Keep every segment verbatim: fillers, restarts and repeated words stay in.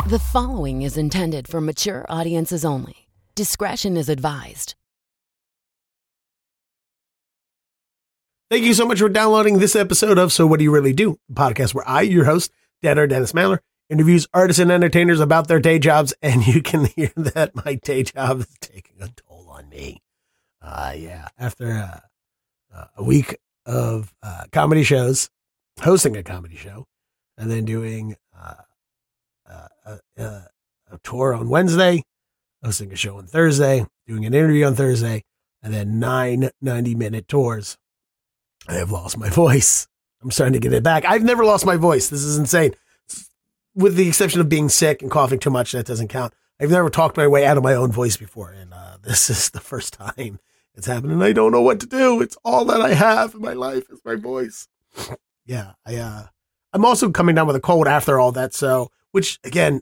The following is intended for mature audiences only. Discretion is advised. Thank you so much for downloading this episode of So What Do You Really Do? The podcast where I, your host, Denner Dennis Mailer, interviews artists and entertainers about their day jobs, and you can hear that my day job is taking a toll on me. Uh, yeah, after uh, uh, a week of uh, comedy shows, hosting a comedy show, and then doing uh, uh, a, a, a tour on Wednesday, hosting a show on Thursday, doing an interview on Thursday, and then nine ninety-minute tours. I have lost my voice. I'm starting to get it back. I've never lost my voice. This is insane. With the exception of being sick and coughing too much, that doesn't count. I've never talked my way out of my own voice before, and uh, this is the first time it's happened, and I don't know what to do. It's all that I have in my life is my voice. Yeah, I, uh, I'm also coming down with a cold after all that, so, which, again,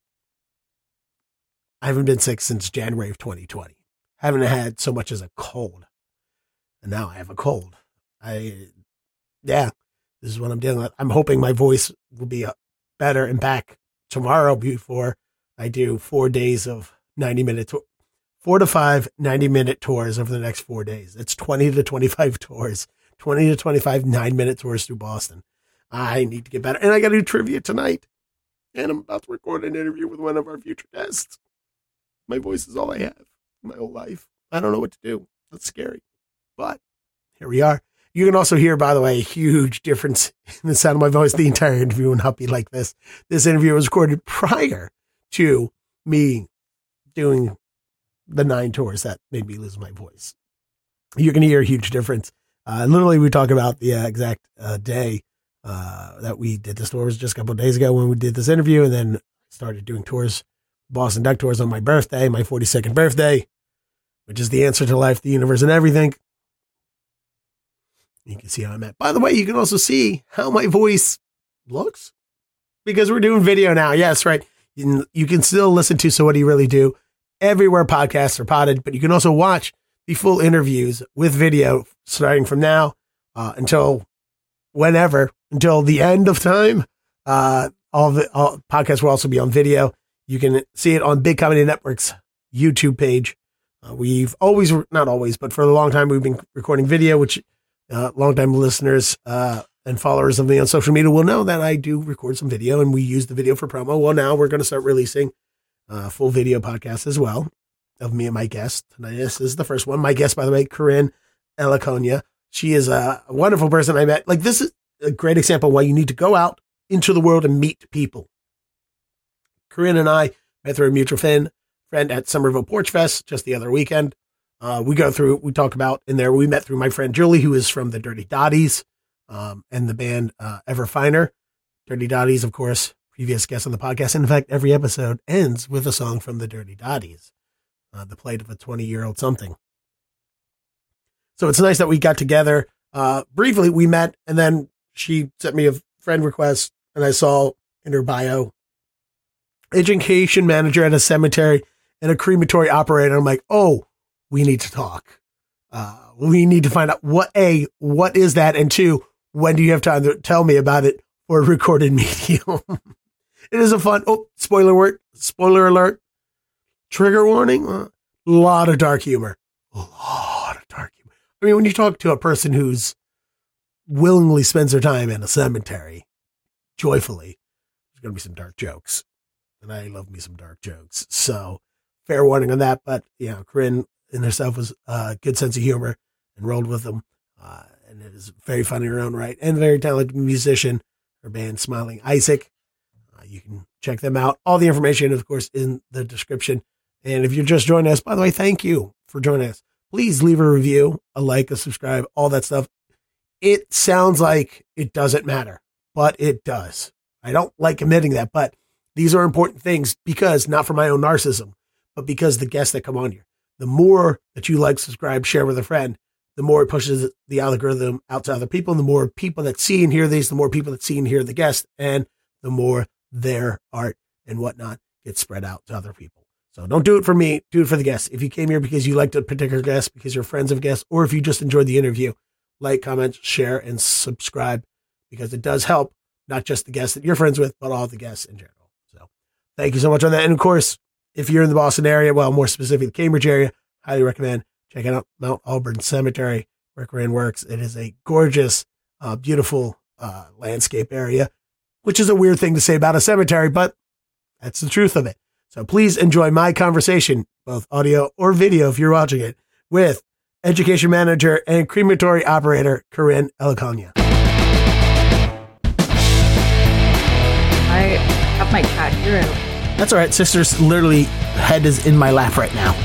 I haven't been sick since January of twenty twenty. Haven't had so much as a cold, and now I have a cold. I, yeah, this is what I'm dealing with. I'm hoping my voice will be better and back tomorrow before I do four days of ninety minute, to- four to five ninety minute tours over the next four days. It's twenty to twenty-five tours, twenty to twenty-five nine minute tours through Boston. I need to get better. And I got to do trivia tonight. And I'm about to record an interview with one of our future guests. My voice is all I have in my whole life. I don't know what to do. That's scary. But here we are. You can also hear, by the way, a huge difference in the sound of my voice. The entire interview will not be like this. This interview was recorded prior to me doing the nine tours that made me lose my voice. You're going to hear a huge difference. Uh, literally, we talk about the uh, exact uh, day uh, that we did this tour. It was just a couple of days ago when we did this interview, and then started doing tours, Boston Duck tours on my birthday, my forty-second birthday, which is the answer to life, the universe, and everything. You can see how I'm at. By the way, you can also see how my voice looks because we're doing video now. Yes, right. You can, you can still listen to So What Do You Really Do everywhere podcasts are potted, but you can also watch the full interviews with video starting from now uh, until whenever, until the end of time. Uh, all the all, podcasts will also be on video. You can see it on Big Comedy Network's YouTube page. Uh, we've always, not always, but for a long time, we've been recording video, which Uh, longtime listeners uh, and followers of me on social media will know that I do record some video and we use the video for promo. Well, now we're going to start releasing uh, full video podcasts as well of me and my guest. Tonight, this is the first one. My guest, by the way, Corinne Elaconia. She is a wonderful person I met. Like, this is a great example of why you need to go out into the world and meet people. Corinne and I met through a mutual friend, friend at Somerville Porch Fest just the other weekend. Uh, we go through, we talk about in there, we met through my friend Julie, who is from the Dirty Dotties, um, and the band, uh, Ever Finer. Dirty Dotties, of course, previous guest on the podcast. In fact, every episode ends with a song from the Dirty Dotties, uh, the plight of a twenty year old something. So it's nice that we got together, uh, briefly we met, and then she sent me a friend request and I saw in her bio, education manager at a cemetery and a crematory operator. I'm like, oh, we need to talk. Uh, we need to find out what, A, what is that? And two, when do you have time to tell me about it for a recorded medium? It is a fun, oh, spoiler word, spoiler alert, trigger warning, a uh, lot of dark humor, a lot of dark humor. I mean, when you talk to a person who's willingly spends their time in a cemetery, joyfully, there's going to be some dark jokes. And I love me some dark jokes. So fair warning on that. But, you know, Corinne in herself was a uh, good sense of humor and rolled with them. Uh, and it is very funny in her own right and very talented musician. Her band Smiling Isaac. Uh, you can check them out. All the information, of course, in the description. And if you're just joining us, by the way, thank you for joining us. Please leave a review, a like, a subscribe, all that stuff. It sounds like it doesn't matter, but it does. I don't like admitting that, but these are important things because not for my own narcissism, but because the guests that come on here. The more that you like, subscribe, share with a friend, the more it pushes the algorithm out to other people. And the more people that see and hear these, the more people that see and hear the guest, and the more their art and whatnot gets spread out to other people. So don't do it for me. Do it for the guests. If you came here because you liked a particular guest, because you're friends of guests, or if you just enjoyed the interview, like, comment, share, and subscribe, because it does help not just the guests that you're friends with, but all the guests in general. So Thank you so much on that. And of course, if you're in the Boston area, well, more specifically the Cambridge area, highly recommend checking out Mount Auburn Cemetery, where Corinne works. It is a gorgeous, uh, beautiful uh, landscape area, which is a weird thing to say about a cemetery, but that's the truth of it. So please enjoy my conversation, both audio or video if you're watching it, with education manager and crematory operator Corinne Elicogna. I have my cat Hero. That's all right. Sister's literally head is in my lap right now.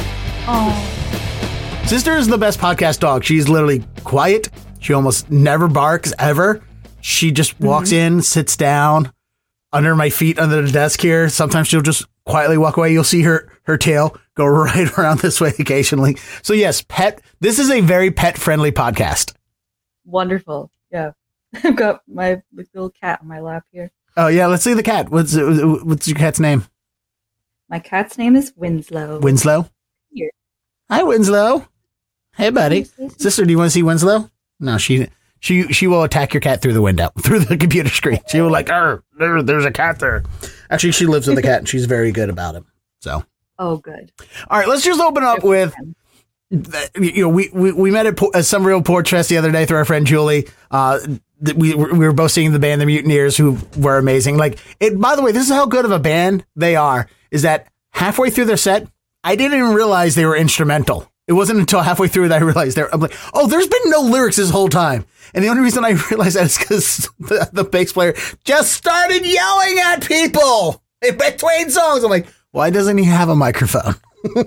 Oh. Sister is the best podcast dog. She's literally quiet. She almost never barks ever. She just walks mm-hmm. in, sits down under my feet under the desk here. Sometimes she'll just quietly walk away. You'll see her her tail go right around this way occasionally. So yes, pet. This is a very pet friendly podcast. Wonderful. Yeah. I've got my little cat on my lap here. Oh yeah, let's see the cat. What's what's your cat's name? My cat's name is Winslow. Winslow? Here. Hi, Winslow. Hey, buddy. Sister, do you want to see Winslow? No, she she she will attack your cat through the window, through the computer screen. She will like, there, there's a cat there. Actually, she lives with the cat, and she's very good about it. So. Oh, good. All right, let's just open up with, you know, we we, we met at, at Some Real Porch Fest the other day through our friend Julie. Uh, we we were both seeing the band The Mutineers, who were amazing. Like, it. By the way, this is how good of a band they are. Is that halfway through their set, I didn't even realize they were instrumental. It wasn't until halfway through that I realized they're. I'm like, oh, there's been no lyrics this whole time, and the only reason I realized that is because the, the bass player just started yelling at people in between songs. I'm like, why doesn't he have a microphone?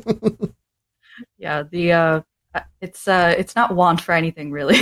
Yeah, the uh, it's uh, it's not want for anything really.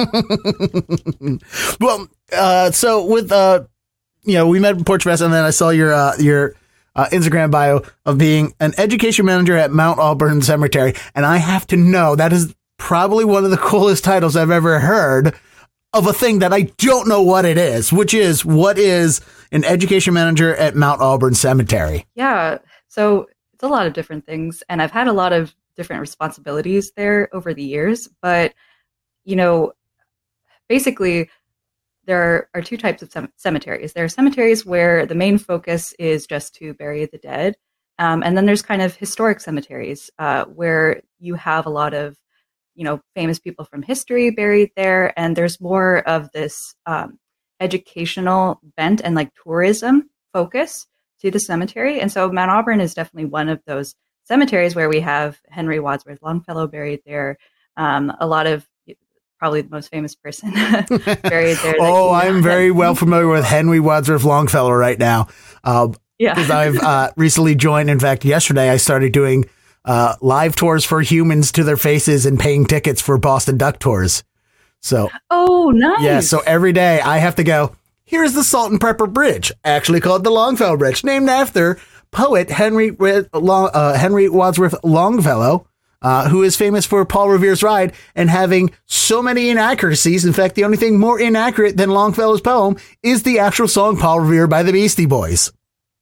Well, uh, so with uh, you know, we met at Porch Fest, and then I saw your uh, your. Uh, Instagram bio of being an education manager at Mount Auburn Cemetery. And I have to know that is probably one of the coolest titles I've ever heard of a thing that I don't know what it is, which is what is an education manager at Mount Auburn Cemetery? Yeah. So it's a lot of different things. And I've had a lot of different responsibilities there over the years. But, you know, basically, there are two types of cemeteries. There are cemeteries where the main focus is just to bury the dead. Um, and then there's kind of historic cemeteries uh, where you have a lot of, you know, famous people from history buried there. And there's more of this um, educational bent and like tourism focus to the cemetery. And so Mount Auburn is definitely one of those cemeteries where we have Henry Wadsworth Longfellow buried there. Um, a lot of Probably the most famous person buried there. Oh, I'm very well familiar with Henry Wadsworth Longfellow right now. Uh, yeah. Because I've uh, recently joined. In fact, yesterday I started doing uh, live tours for humans to their faces and paying tickets for Boston Duck tours. So, oh, nice. Yeah. So every day I have to go, here's the Salt and Pepper Bridge, actually called the Longfellow Bridge, named after poet Henry, uh, Henry Wadsworth Longfellow. Uh, who is famous for Paul Revere's Ride and having so many inaccuracies. In fact, the only thing more inaccurate than Longfellow's poem is the actual song Paul Revere by the Beastie Boys.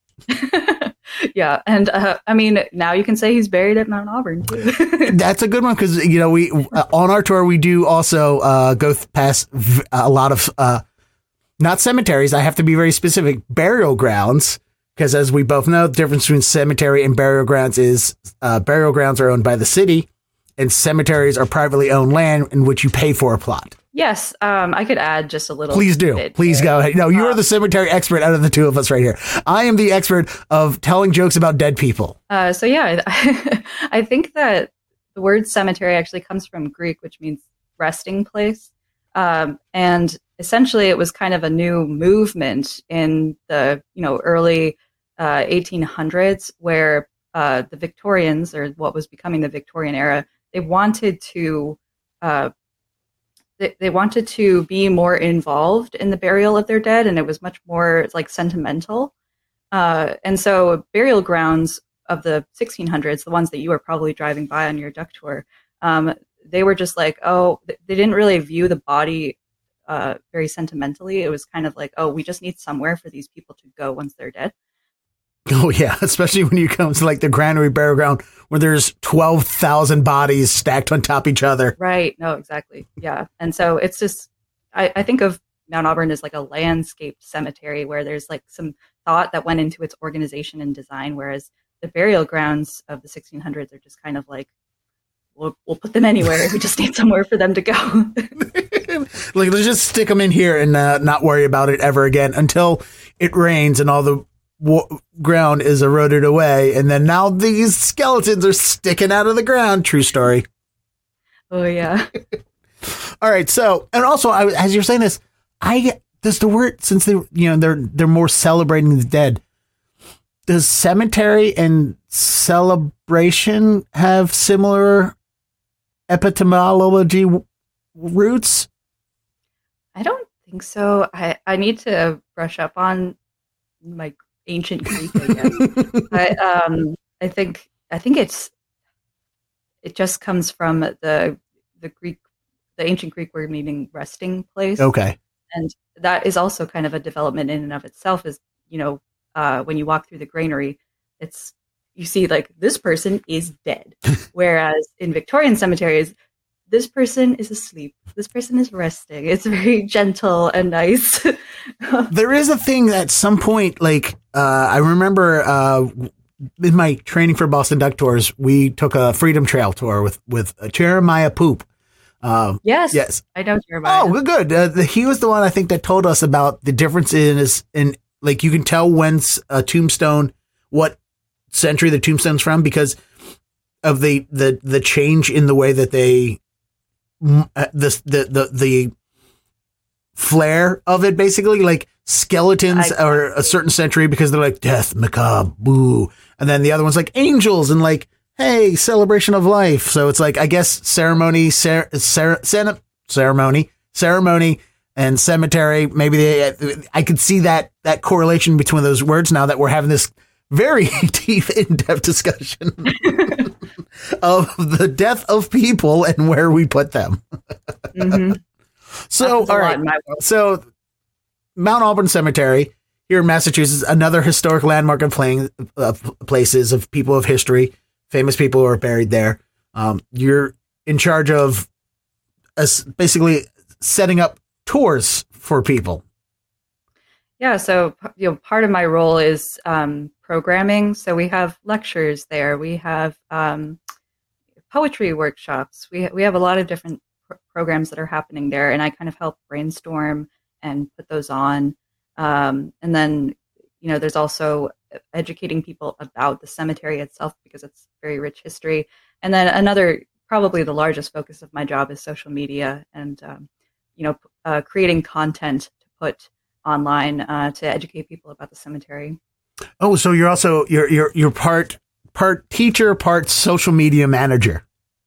Yeah. And uh, I mean, now you can say he's buried at Mount Auburn, too. That's a good one because, you know, we uh, on our tour, we do also uh, go th- past v- a lot of uh, not cemeteries. I have to be very specific, burial grounds. Because as we both know, the difference between cemetery and burial grounds is uh, burial grounds are owned by the city and cemeteries are privately owned land in which you pay for a plot. Yes, um, I could add just a little. Please do. Bit Please there. go ahead. No, you're um, the cemetery expert out of the two of us right here. I am the expert of telling jokes about dead people. Uh, so yeah, I, I think that the word cemetery actually comes from Greek, which means resting place. Um, and essentially it was kind of a new movement in the, you know, early Uh, eighteen hundreds, where uh, the Victorians, or what was becoming the Victorian era, they wanted to uh, they, they wanted to be more involved in the burial of their dead, and it was much more like sentimental. Uh, and so, burial grounds of the sixteen hundreds, the ones that you were probably driving by on your duck tour, um, they were just like, oh, they didn't really view the body uh, very sentimentally. It was kind of like, oh, we just need somewhere for these people to go once they're dead. Oh, yeah, especially when you come to like the Granary Burial Ground where there's twelve thousand bodies stacked on top of each other. Right. No, exactly. Yeah. And so it's just, I, I think of Mount Auburn is like a landscaped cemetery where there's like some thought that went into its organization and design, whereas the burial grounds of the sixteen hundreds are just kind of like, we'll, we'll put them anywhere. We just need somewhere for them to go. Like, let's just stick them in here and uh, not worry about it ever again until it rains and all the w- ground is eroded away. And then now these skeletons are sticking out of the ground. True story. Oh, yeah. All right. So, and also, I, as you're saying this, I does the word, since they, you know, they're they're more celebrating the dead. Does cemetery and celebration have similar etymology w- roots? I don't think so. I, I need to brush up on my ancient Greek, I guess. but um, I think I think it's it just comes from the the Greek, the ancient Greek word meaning resting place. Okay. And that is also kind of a development in and of itself. Is, you know, uh, when you walk through the granary, it's you see like this person is dead, whereas in Victorian cemeteries, this person is asleep. This person is resting. It's very gentle and nice. There is a thing at some point, like uh, I remember uh, in my training for Boston Duck Tours, we took a Freedom Trail tour with with Jeremiah Poop. Um, yes, yes, I know Jeremiah. Oh, good. Uh, the, he was the one I think that told us about the difference in is in like you can tell when a tombstone, what century the tombstone's from, because of the the the change in the way that they the the the the flair of it. Basically, like skeletons I, are a certain century because they're like death, macabre, boo, and then the other one's like angels and like, hey, celebration of life. So it's like, I guess ceremony, cer- cer- cer- ceremony, ceremony and cemetery. Maybe they, I could see that, that correlation between those words now that we're having this very deep, in-depth discussion of the death of people and where we put them. Mm-hmm. So, all right. So Mount Auburn Cemetery here in Massachusetts, another historic landmark of playing uh, places of people of history. Famous people who are buried there. Um, you're in charge of uh, basically setting up tours for people. Yeah, so you know, part of my role is um, programming. So we have lectures there. We have um, poetry workshops. We we have a lot of different pr- programs that are happening there, and I kind of help brainstorm and put those on. Um, and then, you know, there's also educating people about the cemetery itself because it's very rich history. And then another, probably the largest focus of my job is social media and, um, you know, uh, creating content to put online uh, to educate people about the cemetery. Oh, so you're also, you're, you're, you're part, part teacher, part social media manager.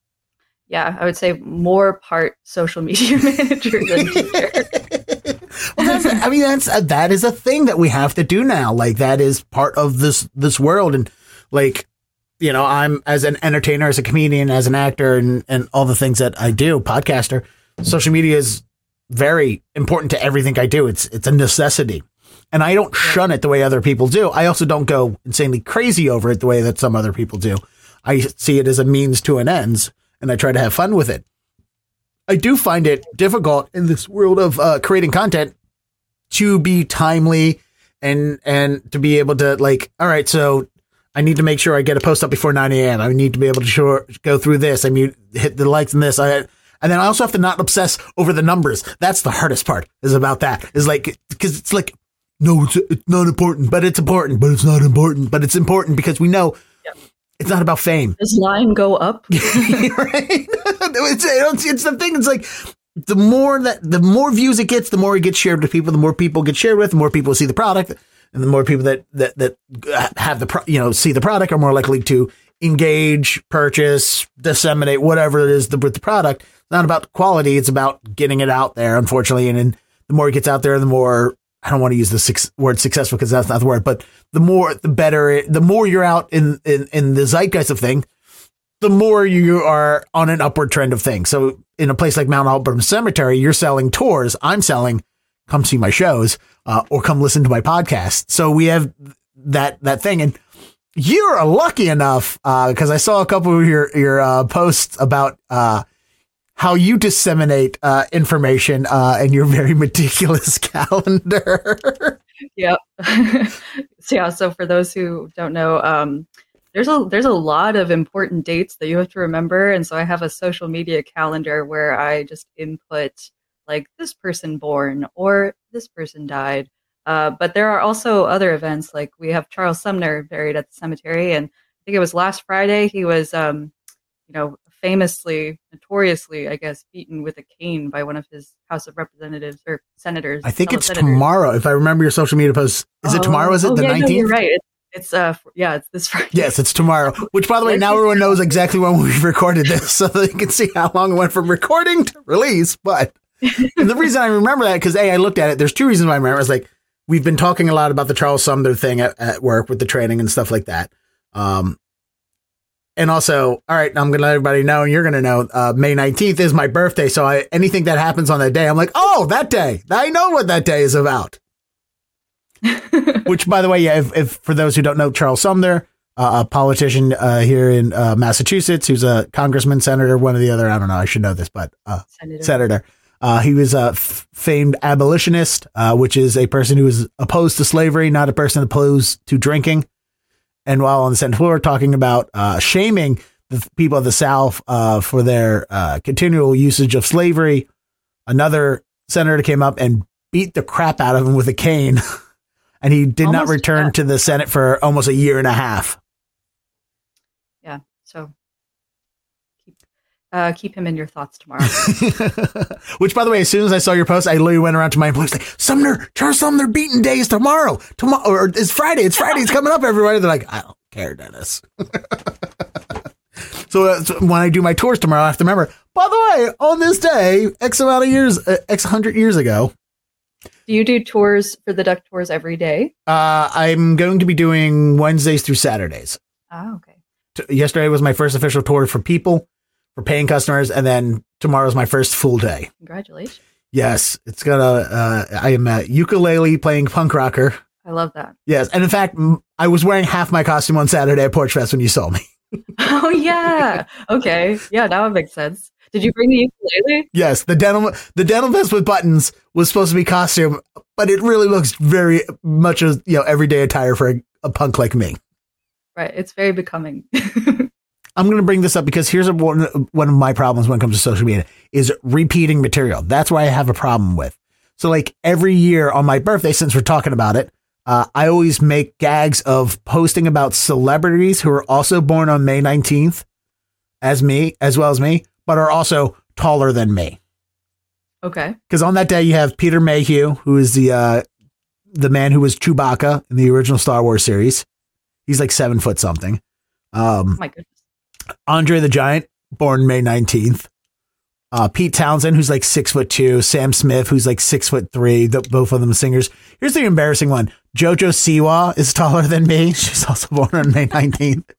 Yeah, I would say more part social media manager than teacher. Well, that's, I mean, that's, uh, that is a thing that we have to do now. Like that is part of this, this world. And like, you know, I'm as an entertainer, as a comedian, as an actor and, and all the things that I do, podcaster, social media is very important to everything I do. It's, it's a necessity and I don't shun it the way other people do. I also don't go insanely crazy over it the way that some other people do. I see it as a means to an ends and I try to have fun with it. I do find it difficult in this world of uh, creating content to be timely and and to be able to like, all right, so I need to make sure I get a post up before nine a.m. I need to be able to show, go through this. I mean, hit the likes and this. I, and then I also have to not obsess over the numbers. That's the hardest part is about that is like, because it's like, no, it's, it's not important, but it's important, but it's not important, but it's important because we know yep. It's not about fame. Does line go up? Right? It's, it's, it's the thing. It's like the more that the more views it gets, the more it gets shared with people. The more people get shared with, the more people see the product, and the more people that that that have the pro, you know see the product are more likely to engage, purchase, disseminate whatever it is the, with the product. It's not about quality; it's about getting it out there. Unfortunately, and, and the more it gets out there, the more I don't want to use the six, word successful because that's not the word, but the more, the better, it, the more you're out in, in, in the zeitgeist of thing, the more you are on an upward trend of things. So in a place like Mount Auburn Cemetery, you're selling tours. I'm selling, come see my shows, uh, or come listen to my podcast. So we have that, that thing. And you're lucky enough, uh, cause I saw a couple of your, your, uh, posts about, uh, how you disseminate uh, information uh, in your very meticulous calendar. Yep. So, yeah. So for those who don't know, um, there's a there's a lot of important dates that you have to remember, and so I have a social media calendar where I just input like this person born or this person died. Uh, but there are also other events, like we have Charles Sumner buried at the cemetery, and I think it was last Friday. He was, um, you know, famously, notoriously, I guess, beaten with a cane by one of his House of Representatives or senators. I think it's senators. tomorrow. If I remember your social media post, is oh, it tomorrow? Is it oh, the yeah, nineteenth? No, you're right. It's, it's uh, yeah, it's this Friday. Yes, it's tomorrow. Which, by the way, now everyone knows exactly when we recorded this, so they can see how long it went from recording to release. But and the reason I remember that because a I looked at it. There's two reasons why I remember. It's like we've been talking a lot about the Charles Sumner thing at, at work with the training and stuff like that. Um, and also, all right, I'm going to let everybody know, and you're going to know, uh, May nineteenth is my birthday. So I, anything that happens on that day, I'm like, oh, that day. I know what that day is about. Which, by the way, yeah, if, if for those who don't know, Charles Sumner, uh, a politician uh, here in uh, Massachusetts, who's a congressman, senator, one or the other. I don't know. I should know this, but uh, senator. senator. Uh, he was a f- famed abolitionist, uh, which is a person who is opposed to slavery, not a person opposed to drinking. And while on the Senate floor talking about uh, shaming the people of the South uh, for their uh, continual usage of slavery, another senator came up and beat the crap out of him with a cane. And he did almost not return yeah. to the Senate for almost a year and a half. Yeah. So keep, uh, keep him in your thoughts tomorrow. Which, by the way, as soon as I saw your post, I literally went around to my employees like, Sumner, Charles Sumner beating day is tomorrow. Tomorrow, or it's Friday. It's Friday. It's coming up, everybody. They're like, I don't care, Dennis. So, uh, so when I do my tours tomorrow, I have to remember, by the way, on this day, X amount of years, uh, X hundred years ago. Do you do tours for the duck tours every day? Uh, I'm going to be doing Wednesdays through Saturdays. Oh, okay. T- yesterday was my first official tour for people, for paying customers, and then tomorrow's my first full day. Congratulations. Yes, it's gonna. Uh, I am a ukulele playing punk rocker. I love that. Yes, and in fact, m- I was wearing half my costume on Saturday at Porch Fest when you saw me. Oh yeah. Okay. Yeah, that would make sense. Did you bring the ukulele? Yes, the denim the denim vest with buttons was supposed to be costume, but it really looks very much as, you know, everyday attire for a, a punk like me. Right, it's very becoming. I'm going to bring this up because here's a, one, one of my problems when it comes to social media is repeating material. That's why I have a problem with. So like every year on my birthday, since we're talking about it, uh, I always make gags of posting about celebrities who are also born on May nineteenth as me, as well as me, but are also taller than me. Okay. Because on that day you have Peter Mayhew, who is the uh, the man who was Chewbacca in the original Star Wars series. He's like seven foot something. Um, oh my goodness. Andre the Giant, born May nineteenth. Uh, Pete Townsend, who's like six foot two. Sam Smith, who's like six foot three. The, both of them singers. Here's the embarrassing one. JoJo Siwa is taller than me. She's also born on May nineteenth.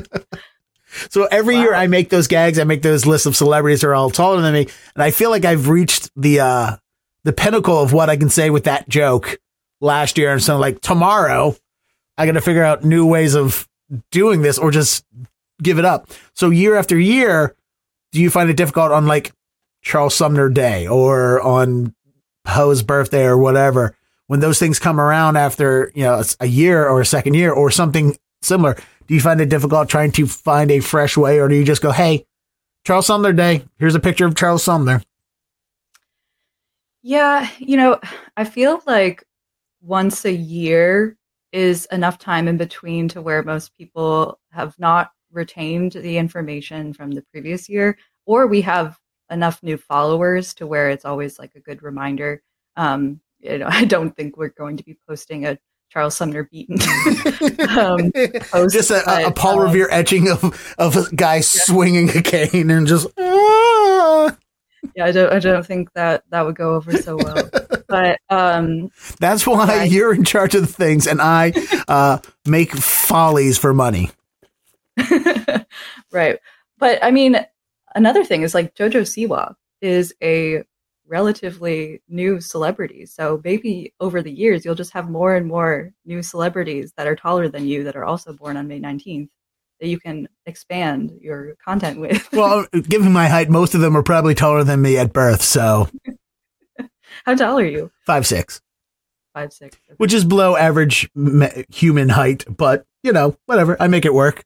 So every wow. year I make those gags, I make those lists of celebrities who are all taller than me. And I feel like I've reached the, uh, the pinnacle of what I can say with that joke last year. And so like tomorrow I got to figure out new ways of doing this or just give it up. So year after year, do you find it difficult on like Charles Sumner Day or on Poe's birthday or whatever, when those things come around after, you know, a year or a second year or something similar? Do you find it difficult trying to find a fresh way, or do you just go, hey, Charles Sumner Day, here's a picture of Charles Sumner? Yeah, you know, I feel like once a year is enough time in between to where most people have not retained the information from the previous year, or we have enough new followers to where it's always like a good reminder. Um, you know, I don't think we're going to be posting a Charles Sumner beaten. um, post, just a, but, a Paul um, Revere etching of of a guy yeah. swinging a cane and just. Ah! Yeah, I don't. I don't think that that would go over so well. But um, that's why I, you're in charge of the things, and I uh, make follies for money. Right, but I mean, another thing is like JoJo Siwa is a relatively new celebrity. So maybe over the years, you'll just have more and more new celebrities that are taller than you that are also born on May nineteenth. that you can expand your content with. Well, given my height, most of them are probably taller than me at birth. So how tall are you? Five, six. Five, six. Okay. Which is below average me- human height, but you know, whatever. I make it work.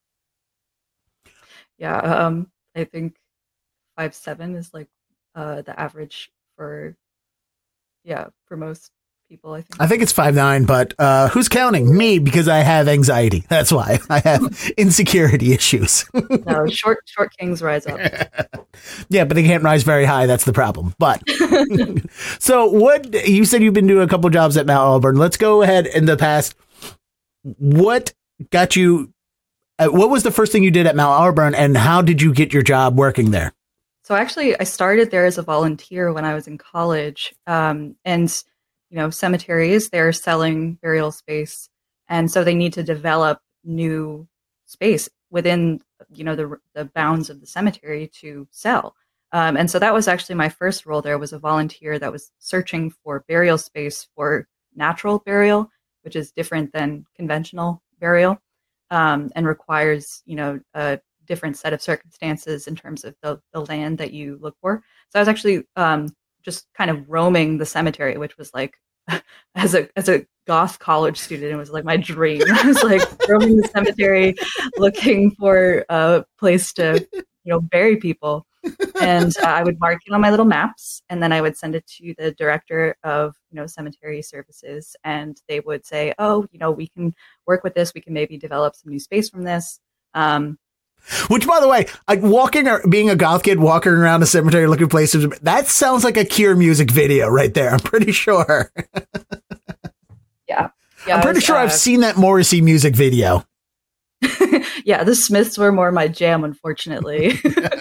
Yeah. Um, I think five, seven is like uh, the average for, yeah, for most people, I think. I think it's five nine, but uh, who's counting? Me, because I have anxiety. That's why I have insecurity issues. No, short short kings rise up. Yeah, but they can't rise very high. That's the problem. But so what you said you've been doing a couple jobs at Mount Auburn. Let's go ahead in the past. What got you? Uh, what was the first thing you did at Mount Auburn, and how did you get your job working there? So actually, I started there as a volunteer when I was in college, um, and you know, cemeteries, they're selling burial space. And so they need to develop new space within, you know, the the bounds of the cemetery to sell. Um, and so that was actually my first role there, was a volunteer that was searching for burial space for natural burial, which is different than conventional burial, um, and requires, you know, a different set of circumstances in terms of the, the land that you look for. So I was actually um, just kind of roaming the cemetery, which was like, as a as a goth college student, it was like my dream. I was like roaming the cemetery, looking for a place to, you know, bury people. And uh, I would mark it on my little maps, and then I would send it to the director of, you know, cemetery services, and they would say, "Oh, you know, we can work with this. We can maybe develop some new space from this." Um, Which, by the way, like walking or being a goth kid walking around a cemetery looking places, that sounds like a Cure music video right there. I'm pretty sure. yeah. yeah I'm pretty was, sure uh, I've seen that Morrissey music video. Yeah, the Smiths were more my jam, unfortunately.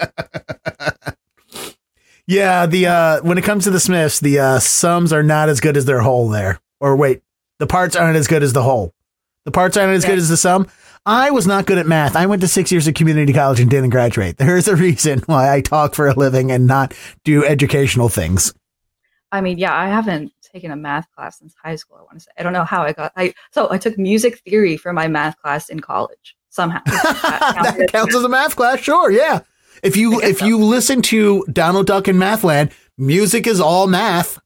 Yeah, the uh, when it comes to the Smiths, the uh, sums are not as good as their whole there. Or wait, the parts aren't as good as the whole. The parts aren't as yeah. good as the sum. I was not good at math. I went to six years of community college and didn't graduate. There's a reason why I talk for a living and not do educational things. I mean, yeah, I haven't taken a math class since high school, I want to say. I don't know how I got I so I took music theory for my math class in college somehow. That, that counts as a math class, sure, yeah. If you if so. you listen to Donald Duck in Mathland, music is all math.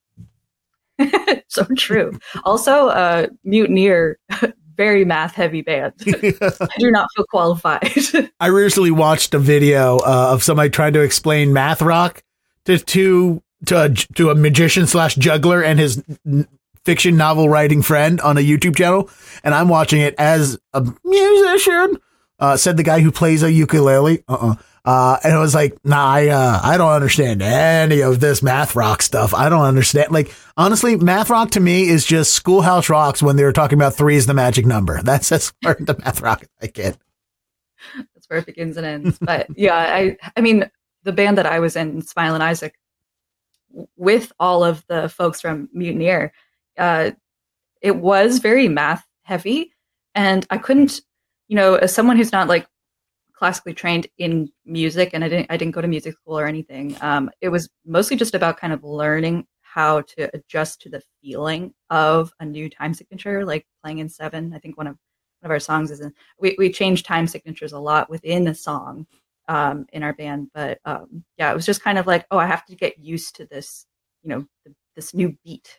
So true. Also, uh, Mutineer, very math heavy band. I do not feel qualified. I recently watched a video uh, of somebody trying to explain math rock to to to a, to a magician slash juggler and his n- fiction novel writing friend on a YouTube channel, and I'm watching it as a musician. Uh, said the guy who plays a ukulele. Uh-uh. Uh, and it was like, nah, I, uh, I don't understand any of this math rock stuff. I don't understand. Like, honestly, math rock to me is just Schoolhouse Rocks when they were talking about three is the magic number. That's as far as the math rock I get. That's where it begins and ends. But yeah, I, I mean, the band that I was in, Smile and Isaac, with all of the folks from Mutineer, uh, it was very math heavy. And I couldn't, you know, as someone who's not like classically trained in music, and I didn't I didn't go to music school or anything. Um, it was mostly just about kind of learning how to adjust to the feeling of a new time signature, like playing in Seven. I think one of one of our songs is in, we we change time signatures a lot within a song um, in our band. But um, yeah, it was just kind of like, oh, I have to get used to this, you know, this new beat.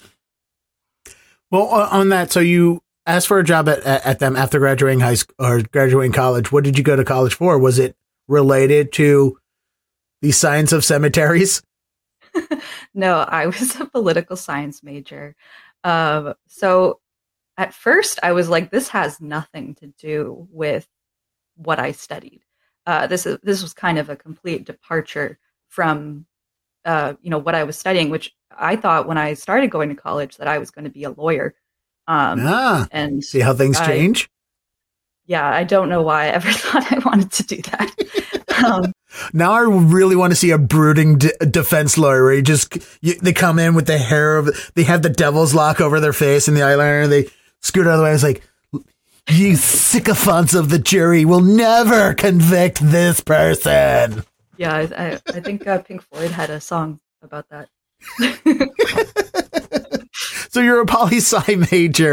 Well, on that, so you asked for a job at, at them after graduating high school or graduating college. What did you go to college for? Was it related to the science of cemeteries? No, I was a political science major. Um, so at first I was like, this has nothing to do with what I studied. Uh, this is, this was kind of a complete departure from, uh, you know, what I was studying, which I thought when I started going to college that I was going to be a lawyer. Um, ah, and see how things I, change. Yeah, I don't know why I ever thought I wanted to do that. Um, now I really want to see a brooding d- defense lawyer where you just you, they come in with the hair of they have the devil's lock over their face and the eyeliner. And they scoot out of the way. It's like, you sycophants of the jury will never convict this person. Yeah, I, I, I think uh, Pink Floyd had a song about that. So you're a poli-sci major.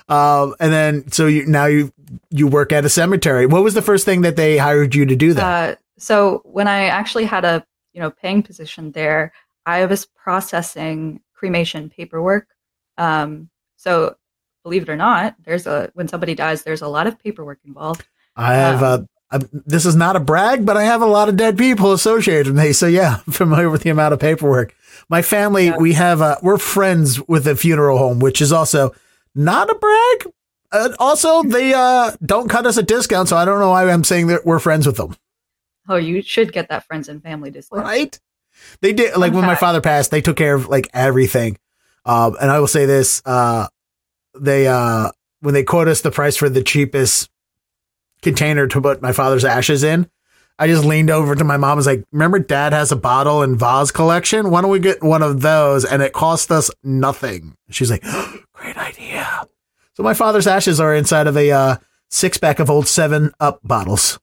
Um, and then, so you, now you, you work at a cemetery. What was the first thing that they hired you to do that? Uh, so when I actually had a, you know, paying position there, I was processing cremation paperwork. Um, so believe it or not, there's a, when somebody dies, there's a lot of paperwork involved. I have, um, uh, I, this is not a brag, but I have a lot of dead people associated with me. So yeah, I'm familiar with the amount of paperwork. My family, yeah. we have, uh, we're friends with a funeral home, which is also not a brag. Uh, also, they uh, don't cut us a discount, so I don't know why I'm saying that we're friends with them. Oh, you should get that friends and family discount. Right? They did, like, when my father passed, they took care of, like, everything. Um, and I will say this, uh, they, uh, when they quote us the price for the cheapest container to put my father's ashes in, I just leaned over to my mom and was like, remember Dad has a bottle and vase collection? Why don't we get one of those? And it cost us nothing. She's like, oh, great idea. So my father's ashes are inside of a uh, six pack of old seven up bottles.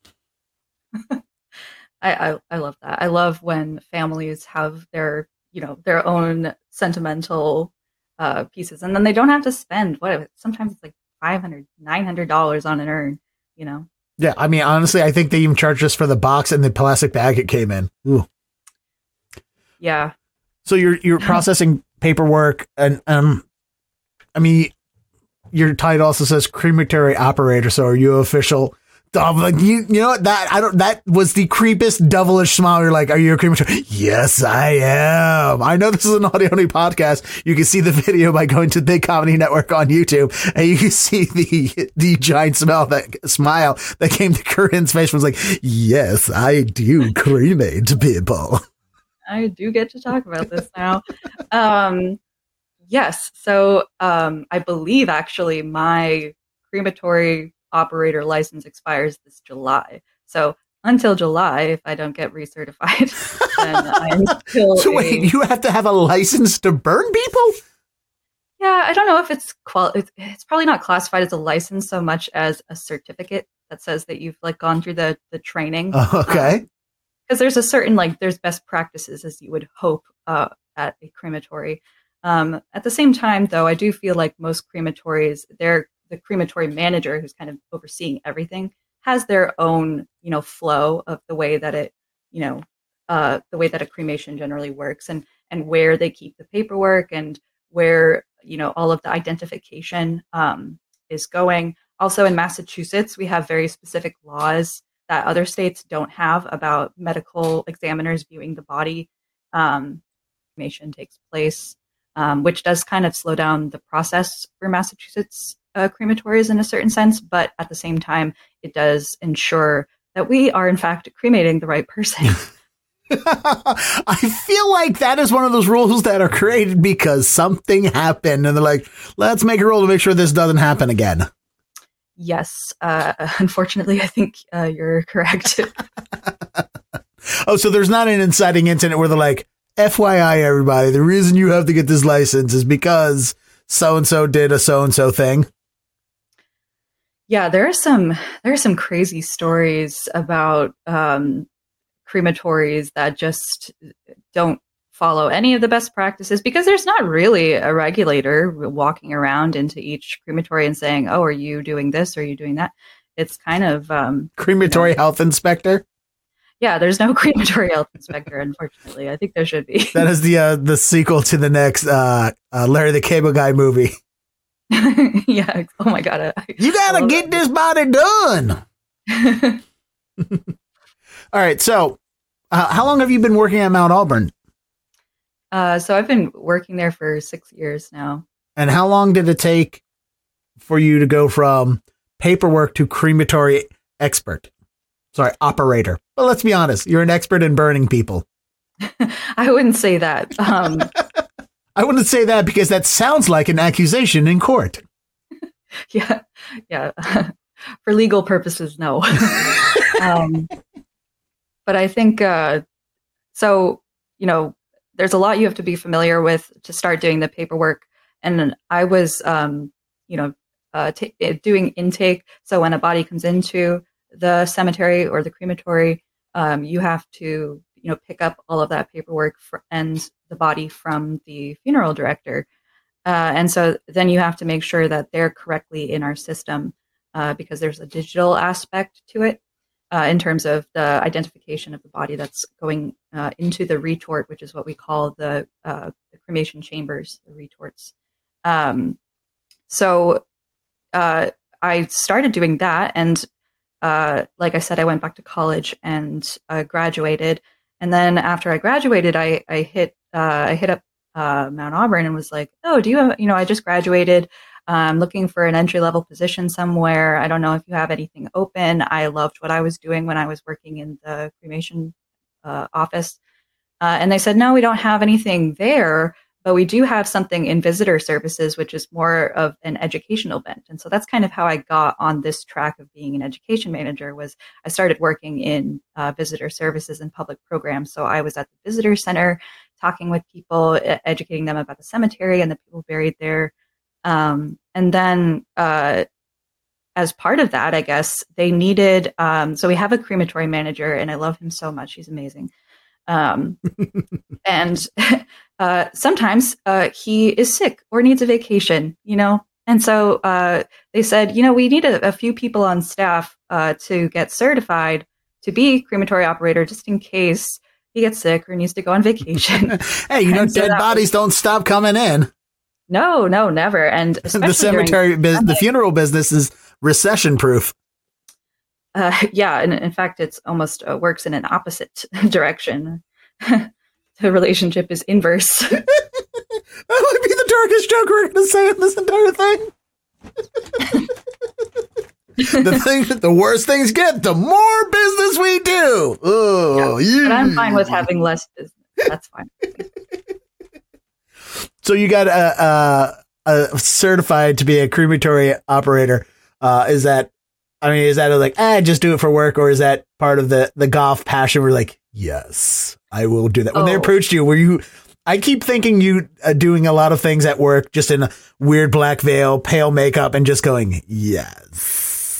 I, I, I love that. I love when families have their, you know, their own sentimental uh, pieces, and then they don't have to spend what, sometimes it's like five hundred dollars, nine hundred dollars on an urn, you know? Yeah. I mean, honestly, I think they even charged us for the box and the plastic bag it came in. Ooh. Yeah. So you're, you're processing paperwork, and, um, I mean, your title also says crematory operator. So are you official? Like, you, you know what, that I don't. That was the creepiest devilish smile. You're like, are you a crematory? Yes, I am. I know this is an audio only podcast. You can see the video by going to Big Comedy Network on YouTube, and you can see the the giant smile that smile that came to Corinne's face. Was like, yes, I do cremate people. I do get to talk about this now. Um, yes. So um, I believe actually my crematory operator license expires this July. So until July, if I don't get recertified, then I'm still. So wait, a, you have to have a license to burn people? Yeah, I don't know if it's qual. It's, it's probably not classified as a license so much as a certificate that says that you've like gone through the the training. Oh, okay. Um, because there's a certain, like, there's best practices as you would hope uh, at a crematory. Um, at the same time, though, I do feel like most crematories, they're the crematory manager who's kind of overseeing everything has their own, you know, flow of the way that it, you know, uh, the way that a cremation generally works, and and where they keep the paperwork and where, you know, all of the identification um, is going. Also in Massachusetts, we have very specific laws that other states don't have about medical examiners viewing the body. Um, cremation takes place, um, which does kind of slow down the process for Massachusetts uh, crematories in a certain sense, but at the same time, it does ensure that we are in fact cremating the right person. I feel like that is one of those rules that are created because something happened, and they're like, let's make a rule to make sure this doesn't happen again. Yes. Uh, unfortunately, I think uh, you're correct. Oh, so there's not an inciting incident where they're like, F Y I, everybody, the reason you have to get this license is because so-and-so did a so-and-so thing. Yeah, there are some, there are some crazy stories about um, crematories that just don't follow any of the best practices because there's not really a regulator walking around into each crematory and saying, oh, are you doing this? Or are you doing that? It's kind of um, crematory you know, health inspector. Yeah, there's no crematory health inspector, unfortunately. I think there should be. That is the uh, the sequel to the next uh, uh, Larry the Cable Guy movie. Yeah. Oh my God. I, you gotta get that. This body done. All right. So, uh, how long have you been working at Mount Auburn? Uh, so I've been working there for six years now. And how long did it take for you to go from paperwork to crematory expert? Sorry, operator. Well, let's be honest. You're an expert in burning people. I wouldn't say that. Um, I wouldn't say that because that sounds like an accusation in court. Yeah. Yeah. For legal purposes, no. um, but I think, uh, so, you know, there's a lot you have to be familiar with to start doing the paperwork. And I was, um, you know, uh, t- doing intake. So when a body comes into the cemetery or the crematory, um, you have to, you know, pick up all of that paperwork for, and the body from the funeral director. Uh, and so then you have to make sure that they're correctly in our system uh, because there's a digital aspect to it uh, in terms of the identification of the body that's going uh, into the retort, which is what we call the, uh, the cremation chambers, the retorts. Um, so uh, I started doing that. And uh, like I said, I went back to college and uh, graduated. And then after I graduated, I, I hit uh, I hit up uh, Mount Auburn and was like, oh, do you have, you know, I just graduated. I'm looking for an entry level position somewhere. I don't know if you have anything open. I loved what I was doing when I was working in the cremation uh, office. Uh, and they said, no, we don't have anything there, but we do have something in visitor services, which is more of an educational bent. And so that's kind of how I got on this track of being an education manager. Was I started working in uh, visitor services and public programs. So I was at the visitor center talking with people, educating them about the cemetery and the people buried there. Um, and then uh, as part of that, I guess they needed, um, so we have a crematory manager and I love him so much. He's amazing. Um, and uh, sometimes uh, he is sick or needs a vacation, you know? And so uh, they said, you know, we need a, a few people on staff uh, to get certified to be crematory operator, just in case he gets sick or needs to go on vacation. Hey, you know, and dead so bodies was, don't stop coming in. No, no, never. And the cemetery, biz, the funeral business is recession proof. Uh, yeah, and in fact, it's almost uh, works in an opposite direction. The relationship is inverse. That might be the darkest joke we're going to say in this entire thing. The thing, the worse things get, the more business we do. Oh, yeah, but I'm fine with having less business. That's fine. So you got a, a, a certified to be a crematory operator. Uh, is that? I mean, is that like, ah, just do it for work, or is that part of the the golf passion? We're like, yes, I will do that. When oh. they approached you, were you? I keep thinking you uh, doing a lot of things at work, just in a weird black veil, pale makeup, and just going, yes.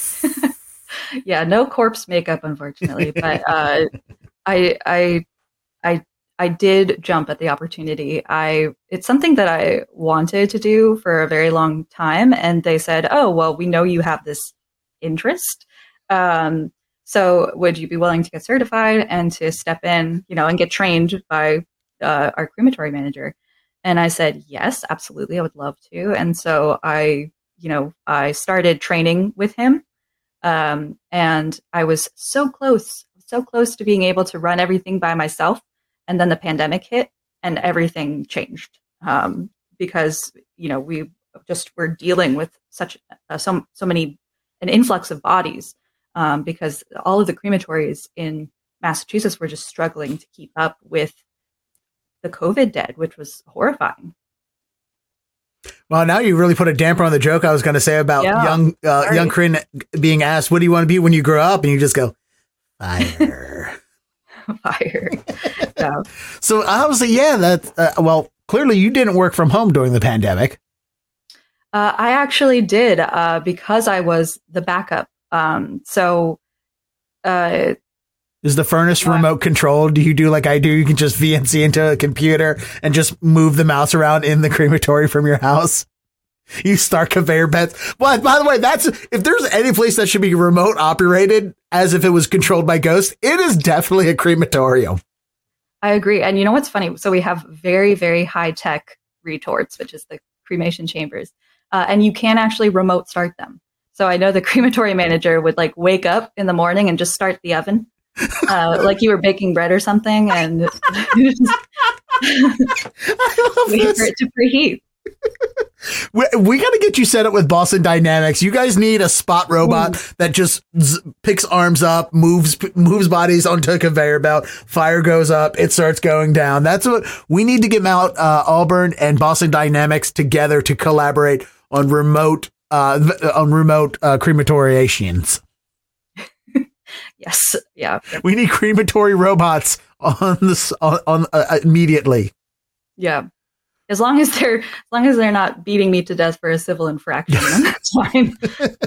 Yeah, no corpse makeup, unfortunately, but uh, I, I, I, I did jump at the opportunity. I, it's something that I wanted to do for a very long time, and they said, "Oh, well, we know you have this interest. Um, so would you be willing to get certified and to step in, you know, and get trained by uh, our crematory manager?" And I said, yes, absolutely. I would love to. And so I, you know, I started training with him. Um, and I was so close, so close to being able to run everything by myself. And then the pandemic hit and everything changed. Um, because, you know, we just were dealing with such, uh, so, so many, an influx of bodies, um, because all of the crematories in Massachusetts were just struggling to keep up with the COVID dead, which was horrifying. Well, now you really put a damper on the joke I was going to say about yeah, young uh, young Corinne being asked, "What do you want to be when you grow up?" And you just go, "Fire, fire." Yeah. So obviously, yeah, that uh, well, clearly you didn't work from home during the pandemic. Uh, I actually did uh, because I was the backup. Um, so, uh, is the furnace uh, remote controlled? Do you do like I do? You can just V N C into a computer and just move the mouse around in the crematory from your house. You start conveyor belts. But by the way, that's if there's any place that should be remote operated as if it was controlled by ghosts, it is definitely a crematorium. I agree. And you know what's funny? So we have very, very high tech retorts, which is the cremation chambers. Uh, and you can actually remote start them. So I know the crematory manager would like wake up in the morning and just start the oven, uh, like you were baking bread or something, and wait for it to preheat. We, we got to get you set up with Boston Dynamics. You guys need a spot robot Ooh. that just z- picks arms up, moves moves bodies onto a conveyor belt. Fire goes up, it starts going down. That's what we need to get Mount uh, Auburn and Boston Dynamics together to collaborate on remote uh, on remote uh, crematoriations. Yes, yeah. We need crematory robots on this on, on uh, immediately. Yeah. As long as they're as long as they're not beating me to death for a civil infraction, then that's fine.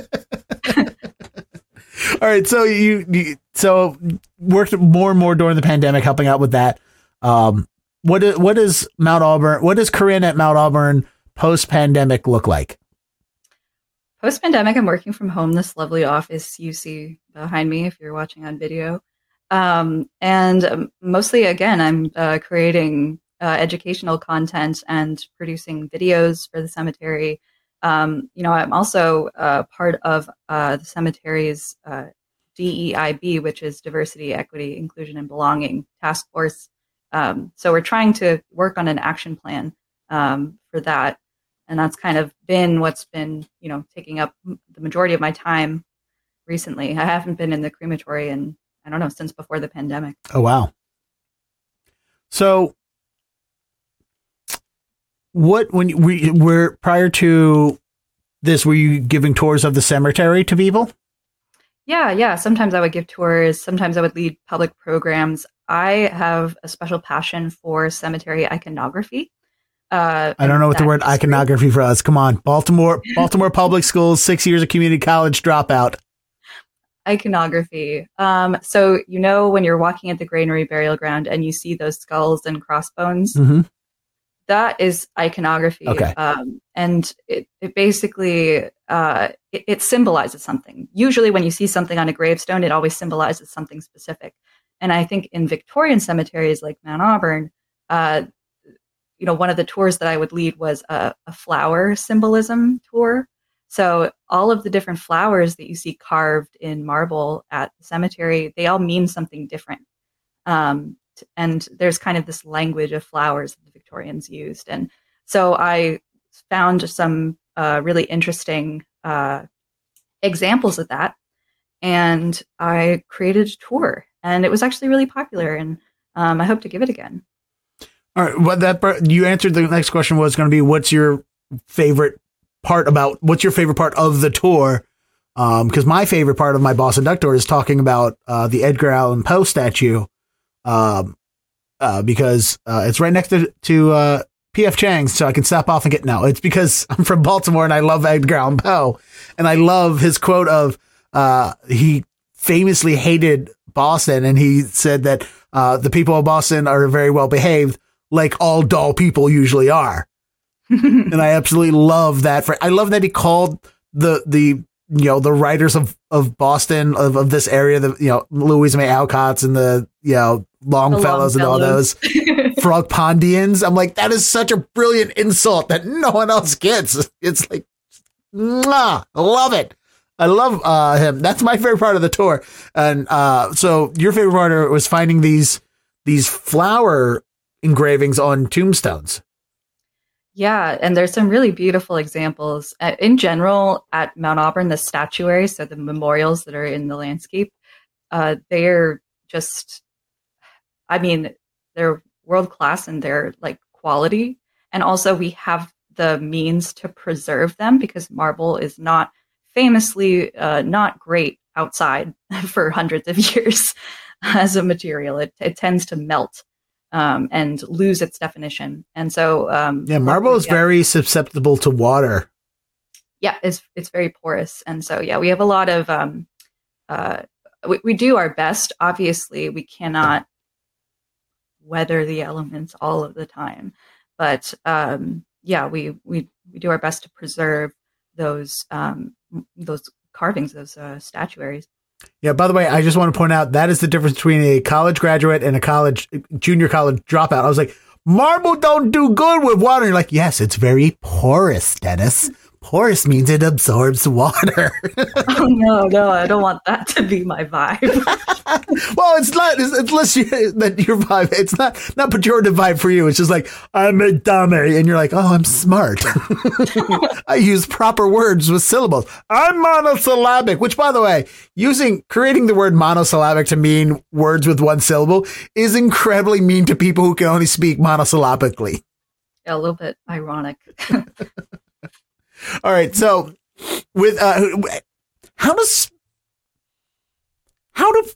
All right, so you, you so worked more and more during the pandemic, helping out with that. Um, what is, what is Mount Auburn? What is Corinne at Mount Auburn post-pandemic look like? Post-pandemic, I'm working from home, this lovely office you see behind me if you're watching on video. Um, and um, mostly, again, I'm uh, creating uh, educational content and producing videos for the cemetery. Um, you know, I'm also uh, part of uh, the cemetery's uh, D E I B, which is Diversity, Equity, Inclusion, and Belonging Task Force. Um, so we're trying to work on an action plan um, for that. And that's kind of been what's been, you know, taking up the majority of my time recently. I haven't been in the crematory in, I don't know, since before the pandemic. Oh, wow. So what, when we were prior to this, were you giving tours of the cemetery to people? Yeah, yeah. Sometimes I would give tours. Sometimes I would lead public programs. I have a special passion for cemetery iconography. Uh, I don't know what the word history. iconography for us. Come on. Baltimore, Baltimore public schools, six years of community college dropout. Iconography. Um, so, you know, when you're walking at the granary burial ground and you see those skulls and crossbones, Mm-hmm. that is iconography. Okay. Um, and it, it basically, uh, it, it symbolizes something. Usually when you see something on a gravestone, it always symbolizes something specific. And I think in Victorian cemeteries like Mount Auburn, uh, you know, one of the tours that I would lead was a, a flower symbolism tour. So all of the different flowers that you see carved in marble at the cemetery, they all mean something different. Um, and there's kind of this language of flowers that the Victorians used. And so I found some uh, really interesting uh, examples of that. And I created a tour, and it was actually really popular. And um, I hope to give it again. All right. Well, that you answered the next question was going to be, what's your favorite part about, what's your favorite part of the tour? Um, because my favorite part of my Boston Duck tour is talking about uh, the Edgar Allan Poe statue. Um, uh, because uh, it's right next to, to uh, P F Chang's, so I can stop off and get, no, it's because I'm from Baltimore and I love Edgar Allan Poe. And I love his quote of, uh, he famously hated Boston, and he said that uh, the people of Boston are very well behaved, like all dull people usually are. And I absolutely love that. For, I love that he called the, the, you know, the writers of, of Boston, of, of this area, the, you know, Louisa May Alcott's and the, you know, Longfellows and all those Frog Pondians. I'm like, that is such a brilliant insult that no one else gets. It's like, mwah, I love it. I love uh, him. That's my favorite part of the tour. And uh, so your favorite part was finding these, these flower engravings on tombstones. Yeah, and there's some really beautiful examples. Uh, in general, at Mount Auburn, the statuary, so the memorials that are in the landscape, uh, they're just, I mean, they're world class in their like quality. And also we have the means to preserve them, because marble is not famously uh, not great outside for hundreds of years as a material. It, it tends to melt. Um, and lose its definition. And so, um, yeah, marble is yeah. very susceptible to water. Yeah, it's it's very porous. And so, yeah, we have a lot of, um, uh, we, we do our best. Obviously, we cannot weather the elements all of the time. But um, yeah, we, we, we do our best to preserve those, um, those carvings, those uh, statuaries. Yeah, by the way, I just want to point out that is the difference between a college graduate and a college, junior college dropout. I was like, marble don't do good with water. And you're like, yes, it's very porous, Dennis. Porous means it absorbs water. Oh, no, no, I don't want that to be my vibe. Well, it's not, it's, unless you, that your vibe, it's not, not pejorative vibe for you. It's just like, I'm a dummy. And you're like, oh, I'm smart. I use proper words with syllables. I'm monosyllabic, which, by the way, using, creating the word monosyllabic to mean words with one syllable is incredibly mean to people who can only speak monosyllabically. Yeah, a little bit ironic. All right. So with, uh, how does, how do,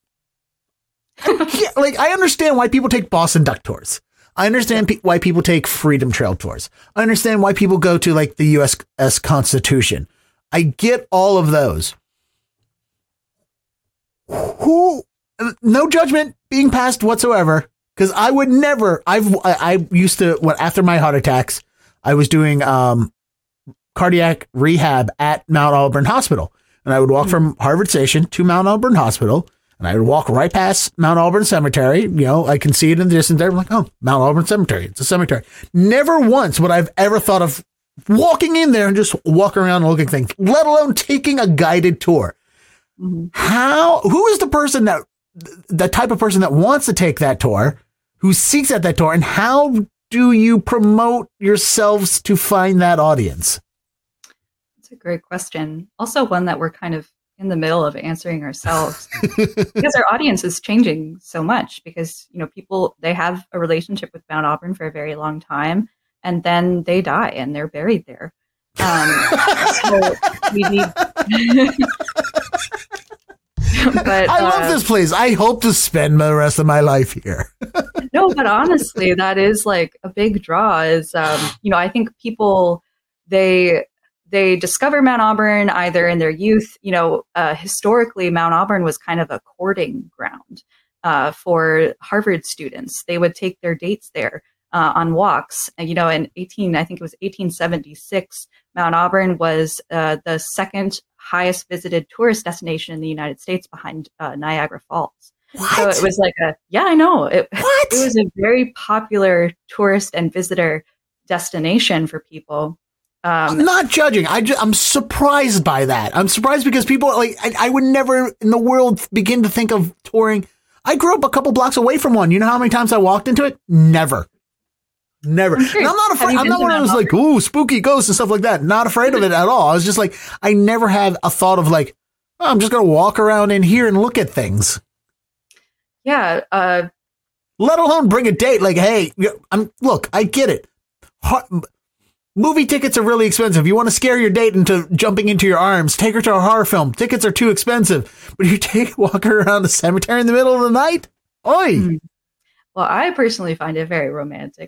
yeah, like, I understand why people take Boston Duck tours. I understand pe- why people take Freedom Trail tours. I understand why people go to like the U S S Constitution. I get all of those. Who, no judgment being passed whatsoever. Cause I would never, I've, I, I used to, when, after my heart attacks, I was doing um, cardiac rehab at Mount Auburn Hospital. And I would walk from Harvard Station to Mount Auburn Hospital, and I would walk right past Mount Auburn Cemetery. You know, I can see it in the distance there. I'm like, oh, Mount Auburn Cemetery. It's a cemetery. Never once would I've ever thought of walking in there and just walking around and looking at things, let alone taking a guided tour. Mm-hmm. How, who is the person that, the type of person that wants to take that tour, who seeks out that tour, and how do you promote yourselves to find that audience? That's a great question. Also one that we're kind of in the middle of answering ourselves because our audience is changing so much because, you know, people, they have a relationship with Mount Auburn for a very long time and then they die and they're buried there. Um, so we need, but, I love uh, this place. I hope to spend the rest of my life here. No, but honestly, that is like a big draw is, um, you know, I think people, they, They discover Mount Auburn either in their youth. You know, uh, historically, Mount Auburn was kind of a courting ground uh, for Harvard students. They would take their dates there uh, on walks. And, you know, in eighteen, I think it was eighteen seventy-six, Mount Auburn was uh, the second highest visited tourist destination in the United States behind uh, Niagara Falls. What? So it was like a, yeah, I know. It, What? it was a very popular tourist and visitor destination for people. Um, I'm not judging. I just, I'm surprised by that. I'm surprised because people like I, I would never in the world begin to think of touring. I grew up a couple blocks away from one. You know how many times I walked into it? Never, never. I'm, sure. And I'm not afraid. I'm not one of those like ooh spooky ghosts and stuff like that. Not afraid of it at all. I was just like I never had a thought of like oh, I'm just gonna walk around in here and look at things. Yeah. Uh, Let alone bring a date. Like hey, I'm look. I get it. Heart, Movie tickets are really expensive. You want to scare your date into jumping into your arms. Take her to a horror film. Tickets are too expensive. But you take walk her around the cemetery in the middle of the night? Oi! Well, I personally find it very romantic.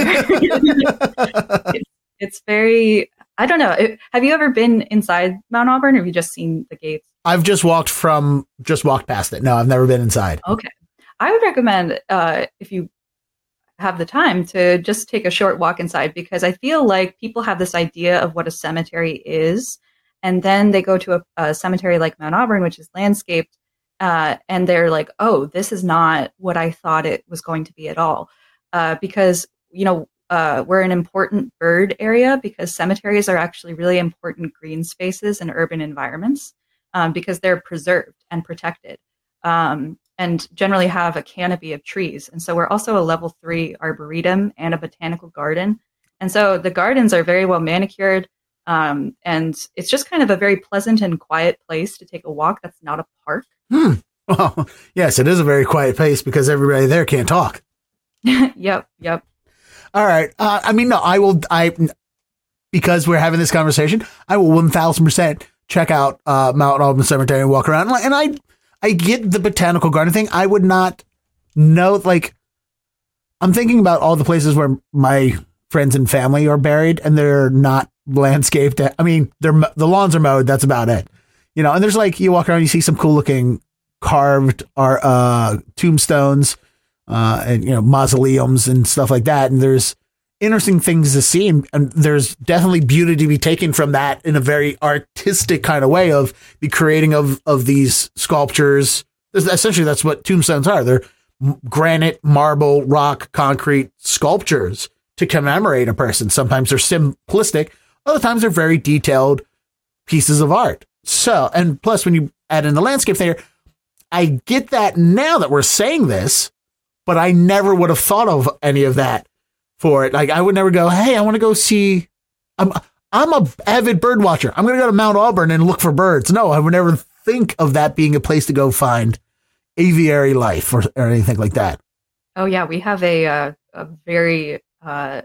it's, it's very, I don't know. It, have you ever been inside Mount Auburn or have you just seen the gates? I've just walked from, just walked past it. No, I've never been inside. Okay. I would recommend uh, if you have the time to just take a short walk inside because I feel like people have this idea of what a cemetery is. And then they go to a, a cemetery like Mount Auburn, which is landscaped. Uh, and they're like, oh, this is not what I thought it was going to be at all. Uh, because, you know, uh, we're an important bird area because cemeteries are actually really important green spaces in urban environments um, because they're preserved and protected. Um, and generally have a canopy of trees. And so we're also a level three arboretum and a botanical garden. And so the gardens are very well manicured. Um, and it's just kind of a very pleasant and quiet place to take a walk. That's not a park. Hmm. Well, yes, it is a very quiet place because everybody there can't talk. Yep. Yep. All right. Uh, I mean, no, I will, I, because we're having this conversation, I will one thousand percent check out uh, Mount Auburn Cemetery and walk around. And I, I get the botanical garden thing. I would not know, like, I'm thinking about all the places where my friends and family are buried and they're not landscaped. I mean, they're, the lawns are mowed. That's about it. You know, and there's like, you walk around, you see some cool looking carved or uh, tombstones uh, and, you know, mausoleums and stuff like that. And there's interesting things to see. And, and there's definitely beauty to be taken from that in a very artistic kind of way of the creating of, of these sculptures. Essentially, that's what tombstones are. They're granite, marble, rock, concrete sculptures to commemorate a person. Sometimes they're simplistic. Other times they're very detailed pieces of art. So, and plus when you add in the landscape there, I get that now that we're saying this, but I never would have thought of any of that for it. Like I would never go, hey, I want to go see, I'm, I'm a avid bird watcher. I'm going to go to Mount Auburn and look for birds. No, I would never think of that being a place to go find aviary life or, or anything like that. Oh yeah. We have a, uh, a very, uh,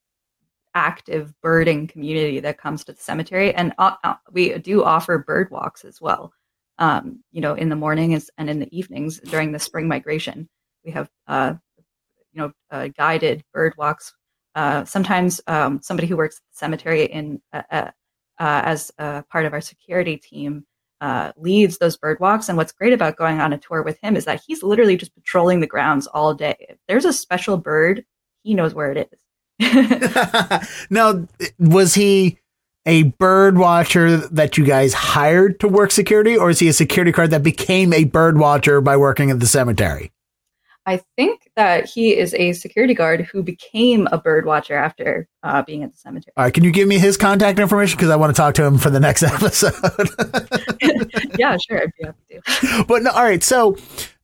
active birding community that comes to the cemetery, and uh, uh, we do offer bird walks as well. Um, you know, in the mornings and in the evenings during the spring migration, we have uh, you know uh, guided bird walks. Uh, sometimes um, somebody who works at the cemetery in uh, uh, as a part of our security team uh, leads those bird walks. And what's great about going on a tour with him is that he's literally just patrolling the grounds all day. If there's a special bird, he knows where it is. Now, was he a bird watcher that you guys hired to work security, or is he a security guard that became a bird watcher by working at the cemetery? I think that he is a security guard who became a bird watcher after uh, being at the cemetery. All right. Can you give me his contact information? Because I want to talk to him for the next episode. Yeah, sure. I'd be happy to. But no, all right. So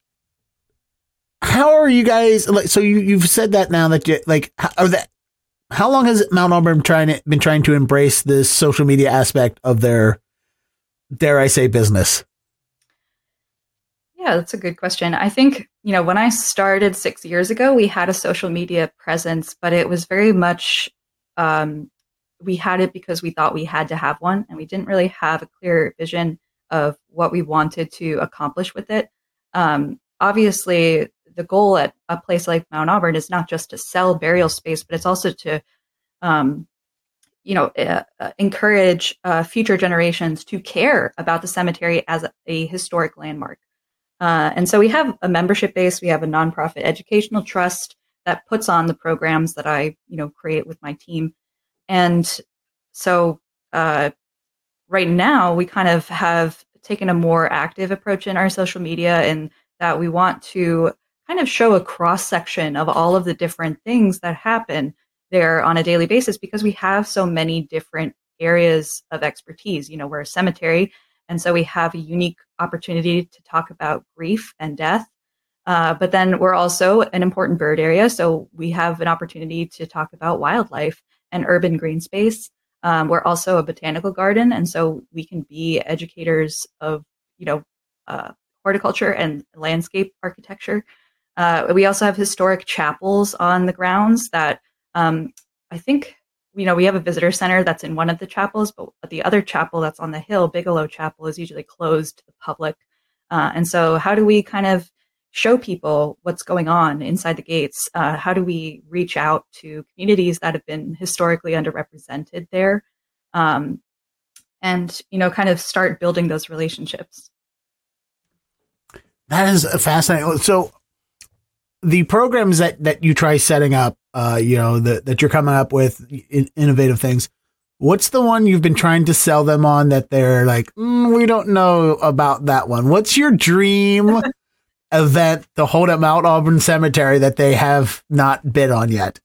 how are you guys? Like, so you, you've said that now that you like, how, are that, how long has Mount Auburn trying to, been trying to embrace this social media aspect of their, dare I say, business? Yeah, that's a good question. I think, you know, when I started six years ago, we had a social media presence, but it was very much, um, we had it because we thought we had to have one, and we didn't really have a clear vision of what we wanted to accomplish with it. Um, obviously, the goal at a place like Mount Auburn is not just to sell burial space, but it's also to, um, you know, uh, uh, encourage uh, future generations to care about the cemetery as a, a historic landmark. Uh, and so we have a membership base. We have a nonprofit educational trust that puts on the programs that I, you know, create with my team. And so uh, right now we kind of have taken a more active approach in our social media, in that we want to kind of show a cross section of all of the different things that happen there on a daily basis, because we have so many different areas of expertise. You know, we're a cemetery, and so we have a unique opportunity to talk about grief and death. Uh, but then we're also an important bird area. So we have an opportunity to talk about wildlife and urban green space. Um, we're also a botanical garden. And so we can be educators of, you know, uh, horticulture and landscape architecture. Uh, we also have historic chapels on the grounds that um, I think, you know, we have a visitor center that's in one of the chapels, but the other chapel that's on the hill, Bigelow Chapel, is usually closed to the public. Uh, and so how do we kind of show people what's going on inside the gates? Uh, how do we reach out to communities that have been historically underrepresented there? Um, and, you know, kind of start building those relationships. That is fascinating. So the programs that, that you try setting up, uh, you know, that, that you're coming up with in, innovative things, what's the one you've been trying to sell them on that they're like, mm, we don't know about that one? What's your dream event to hold at Mount Auburn Cemetery that they have not bid on yet?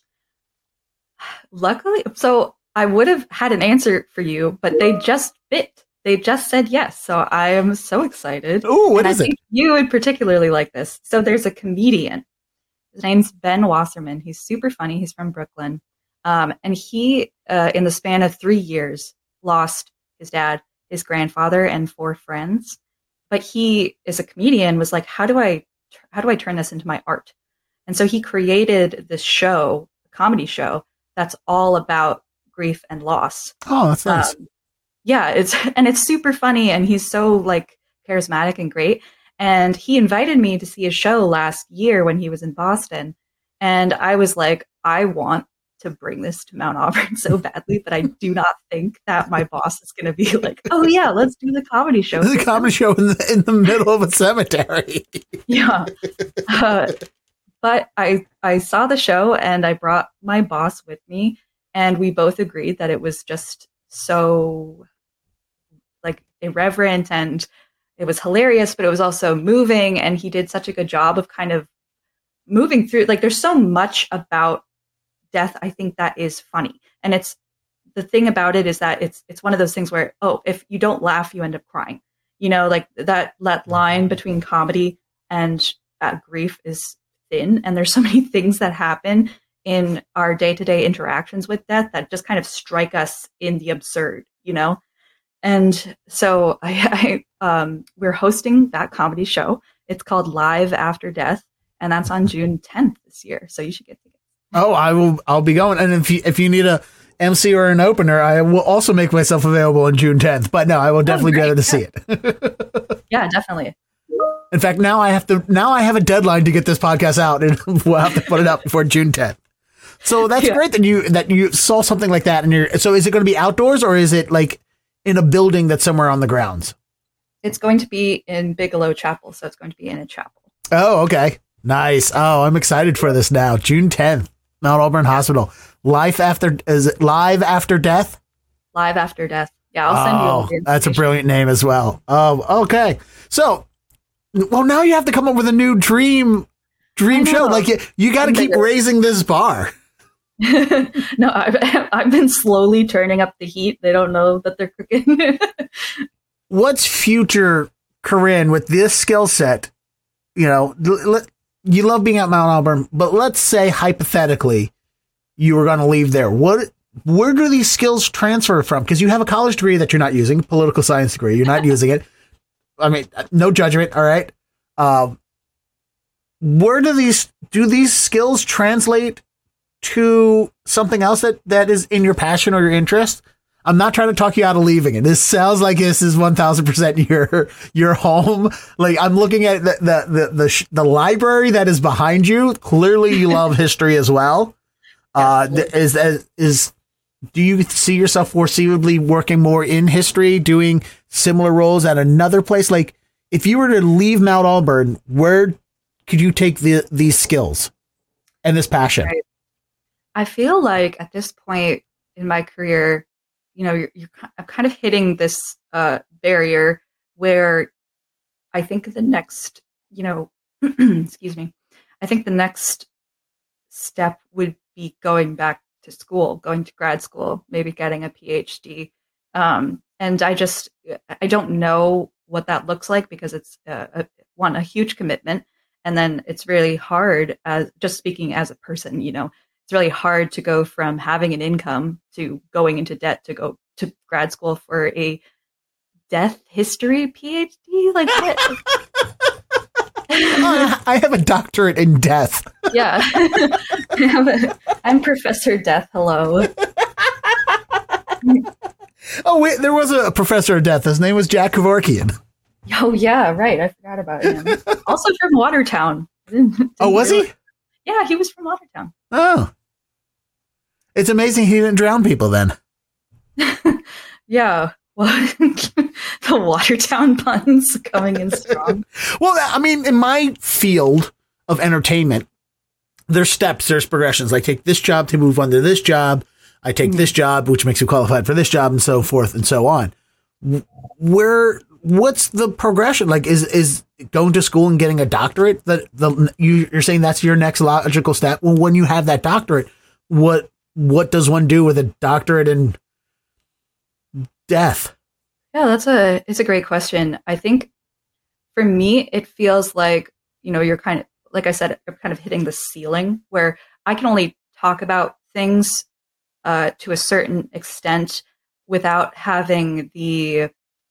Luckily, so I would have had an answer for you, but they just bid. They just said yes. So I am so excited. Oh, what and is I think it? You would particularly like this. So there's a comedian. His name's Ben Wasserman. He's super funny. He's from Brooklyn. Um, and he, uh, in the span of three years, lost his dad, his grandfather, and four friends. But he, as a comedian, was like, how do I, how do I turn this into my art? And so he created this show, a comedy show, that's all about grief and loss. Oh, that's nice. Um, yeah, it's and it's super funny, and he's so like charismatic and great. And he invited me to see his show last year when he was in Boston, and I was like, I want to bring this to Mount Auburn so badly, but I do not think that my boss is going to be like, oh yeah, let's do the comedy show. The comedy show in the, in the middle of a cemetery. Yeah, uh, but I I saw the show, and I brought my boss with me, and we both agreed that it was just so like irreverent, and it was hilarious, but it was also moving. And he did such a good job of kind of moving through. Like, there's so much about death, I think, that is funny. And it's the thing about it is that it's it's one of those things where, oh, if you don't laugh, you end up crying. You know, like that that line between comedy and uh, grief is thin. And there's so many things that happen in our day-to-day interactions with death that just kind of strike us in the absurd, you know? And so I, I um, we're hosting that comedy show. It's called Live After Death, and that's on June tenth this year. So you should get tickets. Oh, I will. I'll be going. And if you if you need a M C or an opener, I will also make myself available on June tenth. But no, I will definitely oh, be able to yeah. see it. Yeah, definitely. In fact, now I have to. Now I have a deadline to get this podcast out, and we'll have to put it out before June tenth. So that's yeah. great that you that you saw something like that. And you're so is it going to be outdoors, or is it like in a building that's somewhere on the grounds? It's going to be in Bigelow Chapel, so it's going to be in a chapel. Oh, okay. Nice. Oh, I'm excited for this now. June tenth. Mount Auburn Hospital. Life after, is it Live After Death? Live After Death. Yeah, I'll send you all the Oh, that's a information. brilliant name as well. Oh, okay. So, well, now you have to come up with a new dream dream I know. show. Like you, you got to keep Bigger. raising this bar. No, I've, I've been slowly turning up the heat. They don't know that they're cooking. What's future, Corinne, with this skill set? You know, l- l- you love being at Mount Auburn, but let's say hypothetically you were going to leave there. What? Where do these skills transfer from? Because you have a college degree that you're not using, political science degree. You're not using it. I mean, no judgment. All right. Um, where do these do these skills translate to something else that, that is in your passion or your interest? I'm not trying to talk you out of leaving it. This sounds like this is one thousand percent your your home. Like I'm looking at the the the the, sh- the library that is behind you. Clearly, you love history as well. Uh, th- is is is do you see yourself foreseeably working more in history, doing similar roles at another place? Like, if you were to leave Mount Auburn, where could you take the these skills and this passion? Right. I feel like at this point in my career, you know, you're, you're I'm kind of hitting this uh, barrier where I think the next, you know, excuse me, I think the next step would be going back to school, going to grad school, maybe getting a PhD. Um, and I just, I don't know what that looks like because it's uh, a, one, a huge commitment. And then it's really hard as just speaking as a person, you know, it's really hard to go from having an income to going into debt to go to grad school for a death history PhD. Like what? I have a doctorate in death. Yeah. I have a, I'm Professor Death. Hello. Oh, wait, there was a professor of death. His name was Jack Kevorkian. Oh, yeah, right. I forgot about him. Also from Watertown. Oh, was he? Yeah, he was from Watertown. Oh. It's amazing he didn't drown people then. Yeah. Well, the Watertown puns coming in strong. Well, I mean, in my field of entertainment, there's steps, there's progressions. I take this job to move on to this job. I take mm-hmm. this job, which makes you qualified for this job, and so forth and so on. Where, what's the progression? Like, is is going to school and getting a doctorate that the you, you're saying that's your next logical step? Well, when you have that doctorate, what what does one do with a doctorate in death? Yeah, that's a it's a great question. I think for me, it feels like, you know, you're kind of, like I said, you're kind of hitting the ceiling where I can only talk about things uh, to a certain extent without having the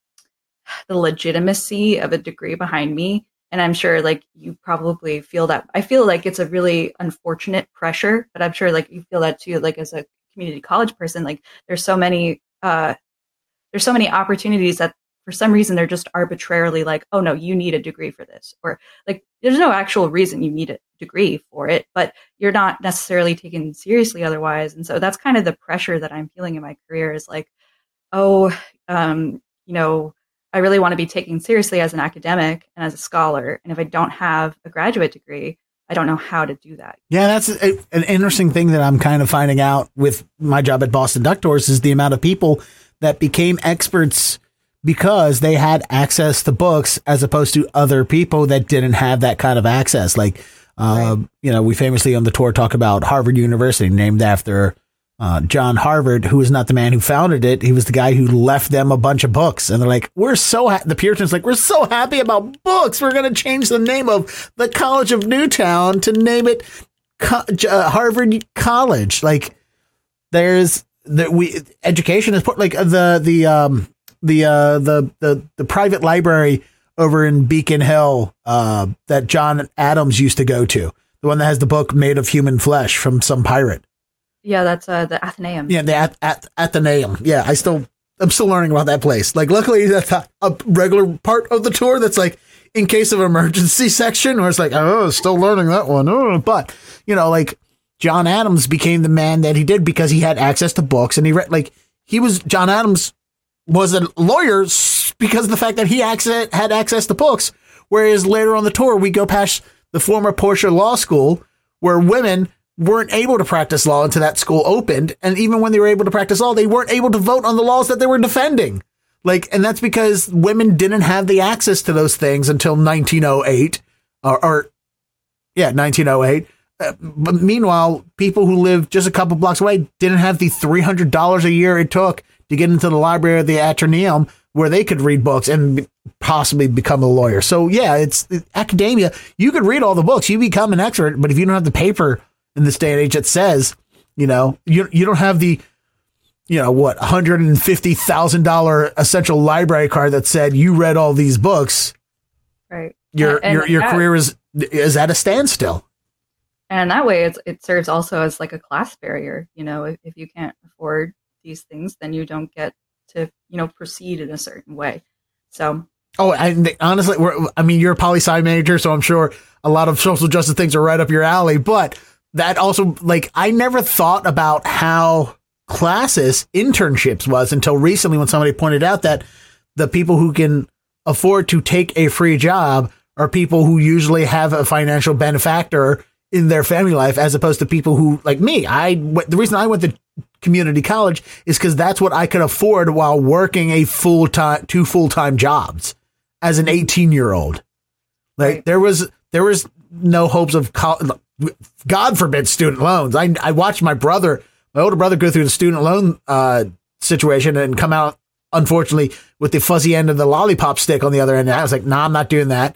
the legitimacy of a degree behind me. And I'm sure like you probably feel that. I feel like it's a really unfortunate pressure, but I'm sure like you feel that too, like as a community college person, like there's so many uh, there's so many opportunities that for some reason they're just arbitrarily like, oh no, you need a degree for this. Or like, there's no actual reason you need a degree for it, but you're not necessarily taken seriously otherwise. And so that's kind of the pressure that I'm feeling in my career is like, oh, um, you know, I really want to be taken seriously as an academic and as a scholar. And if I don't have a graduate degree, I don't know how to do that. Yeah, that's a, an interesting thing that I'm kind of finding out with my job at Boston Duck Tours is the amount of people that became experts because they had access to books as opposed to other people that didn't have that kind of access. Like, uh, right. you know, we famously on the tour talk about Harvard University, named after uh, John Harvard, who was not the man who founded it. He was the guy who left them a bunch of books. And they're like, we're so ha-, the Puritans like, we're so happy about books. We're going to change the name of the College of Newtown to name it Co- uh, Harvard College. Like, there's the we education is like the the um the uh the the the private library over in Beacon Hill uh that John Adams used to go to, the one that has the book Made of Human Flesh from some pirate. Yeah, that's uh the Athenaeum. Yeah, the at, at, Athenaeum. Yeah, I still I'm still learning about that place. Like, luckily that's a, a regular part of the tour that's like in case of emergency section, where it's like, oh, still learning that one. Oh, but you know, like John Adams became the man that he did because he had access to books, and he read, like, he was, John Adams was a lawyer because of the fact that he access, had access to books. Whereas later on the tour, we go past the former Portia Law School where women weren't able to practice law until that school opened. And even when they were able to practice law, they weren't able to vote on the laws that they were defending. Like, and that's because women didn't have the access to those things until nineteen oh eight or, or yeah, nineteen oh eight. Uh, but meanwhile, people who lived just a couple blocks away didn't have the three hundred dollars a year it took to get into the library of the Athenaeum where they could read books and possibly become a lawyer. So yeah, it's academia. You could read all the books, you become an expert, but if you don't have the paper in this day and age that says, you know, you you don't have the, you know, what, one hundred fifty thousand dollars essential library card that said you read all these books. Right. Your and, your your that, career is is at a standstill. And that way it's, it serves also as like a class barrier. You know, if, if you can't afford these things, then you don't get to, you know, proceed in a certain way. So. Oh, I, honestly, we're, I mean, you're a poli-sci major, so I'm sure a lot of social justice things are right up your alley. But that also, like, I never thought about how classes internships was until recently when somebody pointed out that the people who can afford to take a free job are people who usually have a financial benefactor in their family life, as opposed to people who, like me, I, the reason I went to community college is because that's what I could afford while working a full time, two full time jobs as an eighteen year old. Like right. there was, there was no hopes of, co- God forbid, student loans. I, I watched my brother, my older brother, go through the student loan uh, situation and come out, unfortunately, with the fuzzy end of the lollipop stick on the other end. And I was like, nah, I'm not doing that.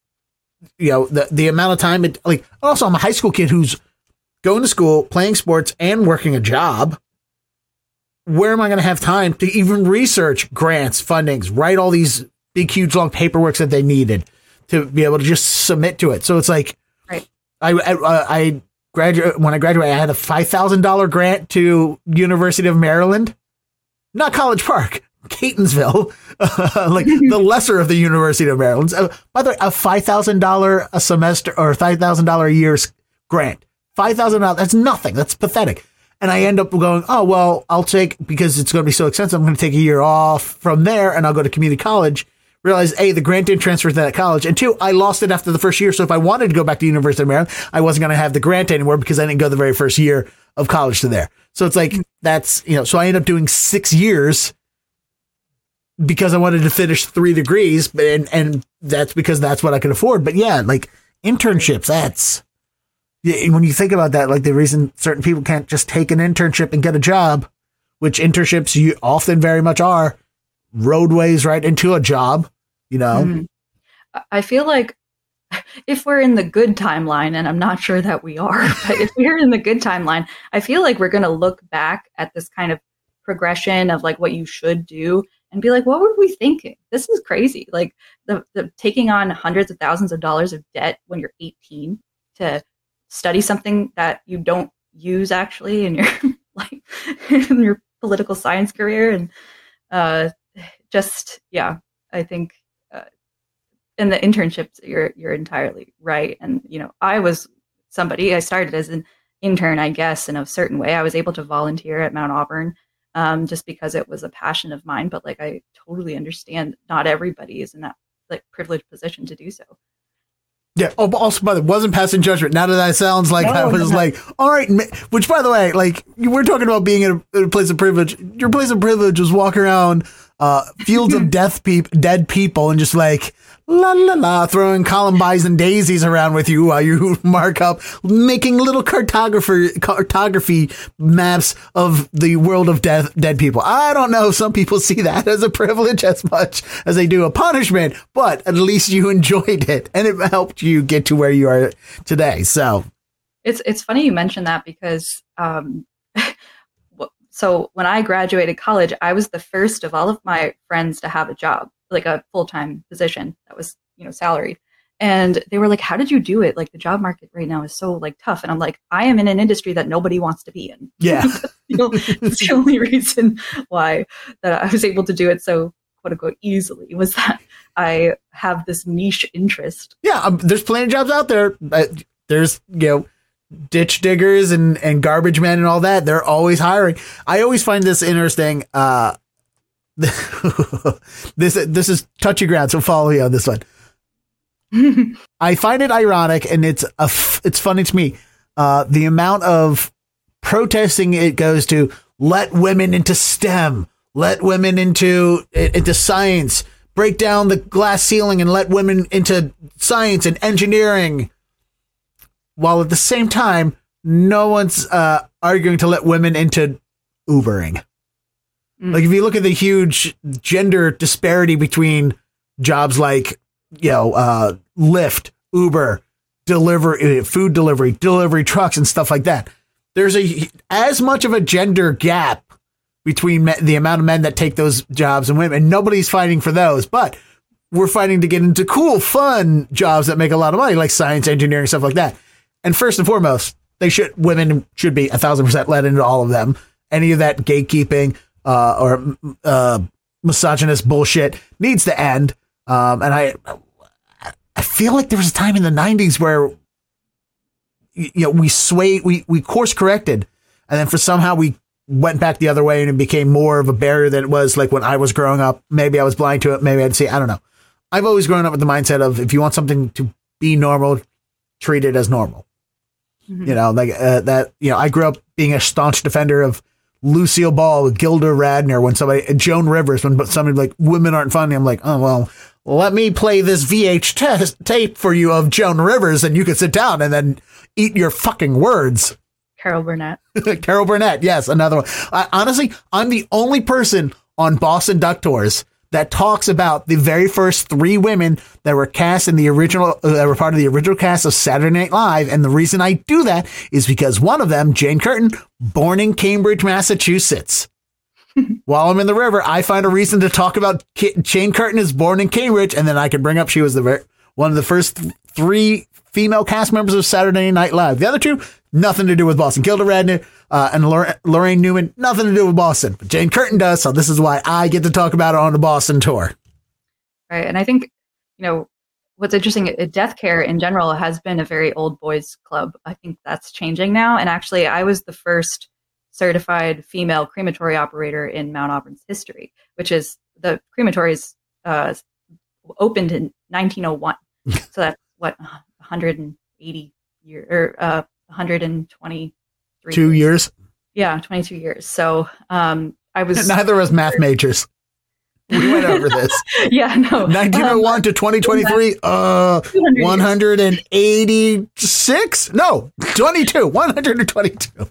You know, the, the amount of time it, like, also I'm a high school kid who's going to school, playing sports and working a job. Where am I going to have time to even research grants, fundings, write all these big, huge, long paperworks that they needed to be able to just submit to it? So it's like, right. I, I, I graduate when I graduated, I had a five thousand dollars grant to University of Maryland, not College Park, Catonsville, uh, like the lesser of the University of Maryland. Uh, by the way, a five thousand dollars a semester or five thousand dollars a year grant, five thousand dollars. That's nothing. That's pathetic. And I end up going, oh, well, I'll take, because it's going to be so expensive, I'm going to take a year off from there and I'll go to community college. Realize, A, the grant didn't transfer to that college. And two, I lost it after the first year. So if I wanted to go back to University of Maryland, I wasn't going to have the grant anymore because I didn't go the very first year of college to there. So it's like, that's, you know, so I ended up doing six years because I wanted to finish three degrees. And, and that's because that's what I could afford. But yeah, like internships, that's, when you think about that, like the reason certain people can't just take an internship and get a job, which internships you often very much are, roadways right into a job, you know? Mm-hmm. I feel like if we're in the good timeline, and I'm not sure that we are, but if we're in the good timeline, I feel like we're going to look back at this kind of progression of like what you should do and be like, what were we thinking? This is crazy. Like the, the taking on hundreds of thousands of dollars of debt when you're eighteen to study something that you don't use actually in your like in your political science career. And uh, just, yeah, I think uh, in the internships, you're, you're entirely right. And, you know, I was somebody, I started as an intern, I guess, in a certain way. I was able to volunteer at Mount Auburn um, just because it was a passion of mine. But like, I totally understand not everybody is in that like privileged position to do so. Yeah. Oh, but also, by the way, wasn't passing judgment. Now that that sounds like no, I was no. like, all right. Which, by the way, like we're talking about being in a, in a place of privilege. Your place of privilege was walk around uh, fields of death, peop- dead people, and just like la la la, throwing columbines and daisies around with you while you mark up, making little cartographer cartography maps of the world of death, dead people. I don't know. Some people see that as a privilege as much as they do a punishment, but at least you enjoyed it and it helped you get to where you are today. So it's it's funny you mentioned that because um, so when I graduated college, I was the first of all of my friends to have a job, like a full-time position that was, you know, salaried. And they were like, how did you do it? Like the job market right now is so like tough. And I'm like, I am in an industry that nobody wants to be in. Yeah. You know, it's the only reason why that I was able to do it so quote unquote easily was that I have this niche interest. Yeah. Um, there's plenty of jobs out there. Uh, there's, you know, ditch diggers and, and garbage men and all that. They're always hiring. I always find this interesting. Uh, this, this is touchy ground. So follow me on this one. I find it ironic and it's a, f- it's funny to me. uh, the amount of protesting it goes to let women into STEM, let women into into science, break down the glass ceiling and let women into science and engineering. While at the same time, no one's uh, arguing to let women into Ubering. Mm. Like if you look at the huge gender disparity between jobs like, you know, uh, Lyft, Uber, delivery, food delivery, delivery trucks and stuff like that. There's a as much of a gender gap between me, the amount of men that take those jobs and women. And nobody's fighting for those, but we're fighting to get into cool, fun jobs that make a lot of money, like science, engineering, stuff like that. And first and foremost, they should women should be a thousand percent let into all of them. Any of that gatekeeping uh, or uh, misogynist bullshit needs to end. Um, and I, I feel like there was a time in the nineties where, you know, we swayed, we we course corrected, and then for somehow we went back the other way and it became more of a barrier than it was like when I was growing up. Maybe I was blind to it. Maybe I'd see. I don't know. I've always grown up with the mindset of if you want something to be normal, treat it as normal. Mm-hmm. You know, like uh, that, you know, I grew up being a staunch defender of Lucille Ball with Gilda Radner when somebody, Joan Rivers, when somebody like women aren't funny. I'm like, oh, well, let me play this V H test tape for you of Joan Rivers and you can sit down and then eat your fucking words. Carol Burnett. Carol Burnett. Yes. Another one. I, honestly, I'm the only person on Boston Duck Tours that talks about the very first three women that were cast in the original, uh, that were part of the original cast of Saturday Night Live. And the reason I do that is because one of them, Jane Curtin, born in Cambridge, Massachusetts. While I'm in the river, I find a reason to talk about K- Jane Curtin is born in Cambridge. And then I can bring up, she was the very, one of the first th- three female cast members of Saturday Night Live. The other two, nothing to do with Boston. Gilda Radner uh, and Lor- Lorraine Newman, nothing to do with Boston. But Jane Curtin does, so this is why I get to talk about it on the Boston tour. Right, and I think, you know, what's interesting, Death Care in general has been a very old boys club. I think that's changing now. And actually, I was the first certified female crematory operator in Mount Auburn's history, which is the crematories uh, opened in nineteen oh one. So that's what, one hundred eighty years, or uh, one hundred twenty-three Two years? Yeah, twenty-two years. So um, I was... Neither of us math majors. We went over this. Yeah, no. nineteen oh one um, to twenty twenty-three, uh, one hundred eighty-six? No, twenty-two, one hundred twenty-two.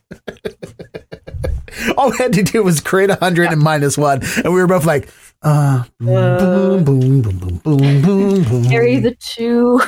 All we had to do was create one hundred yeah. and minus one. And we were both like, uh, boom, uh, boom, boom, boom, boom, boom, boom. Carry the two.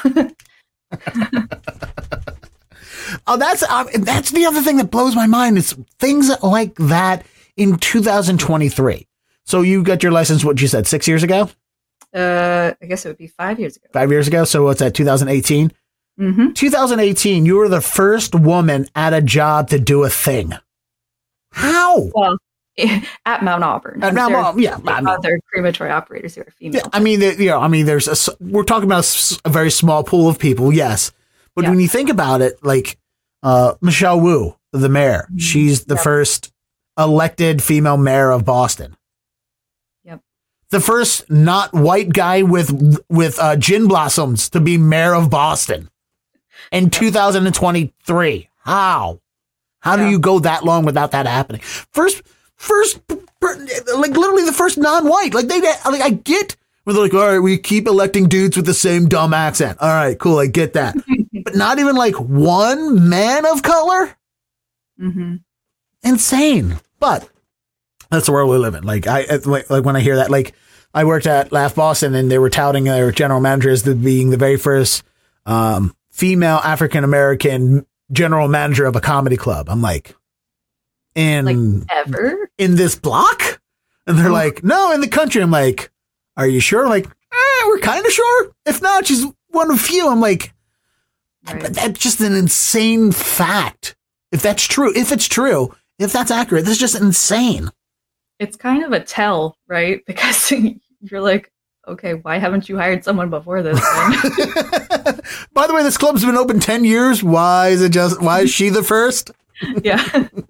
Oh, that's uh, that's the other thing that blows my mind is things like that in two thousand twenty-three. So you got your license, what you said, six years ago? Uh, I guess it would be five years ago. Five years ago. So what's that, two thousand eighteen? Mm-hmm. two thousand eighteen, you were the first woman at a job to do a thing. How? Well, at Mount Auburn. At Mount Auburn, yeah. I mean, other crematory operators who are female. Yeah, I mean, you know, I mean, there's a, we're talking about a, a very small pool of people, yes. But yeah. when you think about it, like uh, Michelle Wu, the mayor, mm-hmm. she's the yep. first elected female mayor of Boston. Yep. The first not white guy with with uh, gin blossoms to be mayor of Boston in yep. two thousand twenty-three. How? How yeah. do you go that long without that happening? First, first, like literally the first non-white. Like they, like I get where they're like, all right, we keep electing dudes with the same dumb accent. All right, cool, I get that. But not even like one man of color. Mm-hmm. Insane. But that's the world we live in. Like I, like, like when I hear that, like I worked at Laugh Boston and they were touting their general manager as the, being the very first um, female African American general manager of a comedy club. I'm like, in like ever in this block? And they're oh. like, no, in the country. I'm like, are you sure? Like, eh, we're kind of sure. If not, she's one of few. I'm like, right. that's just an insane fact. If that's true, if it's true, if that's accurate, this is just insane. It's kind of a tell, right? Because you're like, okay, why haven't you hired someone before this? By the way, this club's been open ten years. Why is it just, why is she the first? Yeah.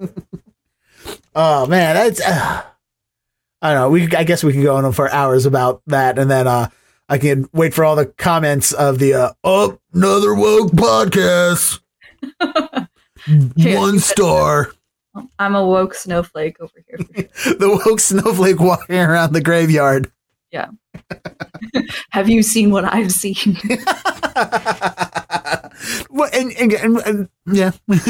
Oh man, that's, uh, I don't know. We, I guess we can go on for hours about that. And then, uh, I can wait for all the comments of the, uh, oh, another woke podcast. One star. I'm a woke snowflake over here. For sure. The woke snowflake walking around the graveyard. Yeah. Have you seen what I've seen? Well, and, and, and, and yeah.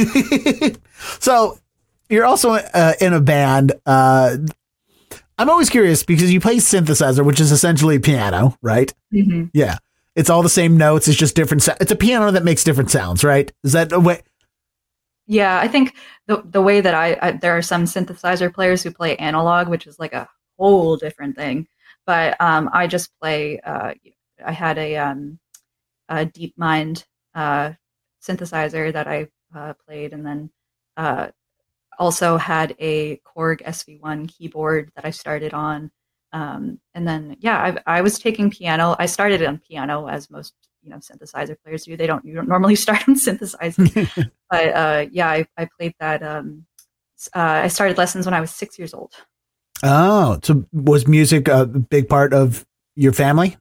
So you're also uh, in a band. Uh, I'm always curious because you play synthesizer, which is essentially piano, right? Mm-hmm. Yeah. It's all the same notes. It's just different. So- it's a piano that makes different sounds, right? Is that a way? Yeah, I think the the way that I, I there are some synthesizer players who play analog, which is like a whole different thing. But um, I just play. Uh, I had a, um, a DeepMind uh, synthesizer that I uh, played, and then uh, also had a Korg S V one keyboard that I started on. Um, and then yeah, I, I was taking piano. I started on piano, as most you know synthesizer players do. They don't you don't normally start on synthesizer. But uh, yeah, I, I played that. Um, uh, I started lessons when I was six years old. Oh, so was music a big part of your family?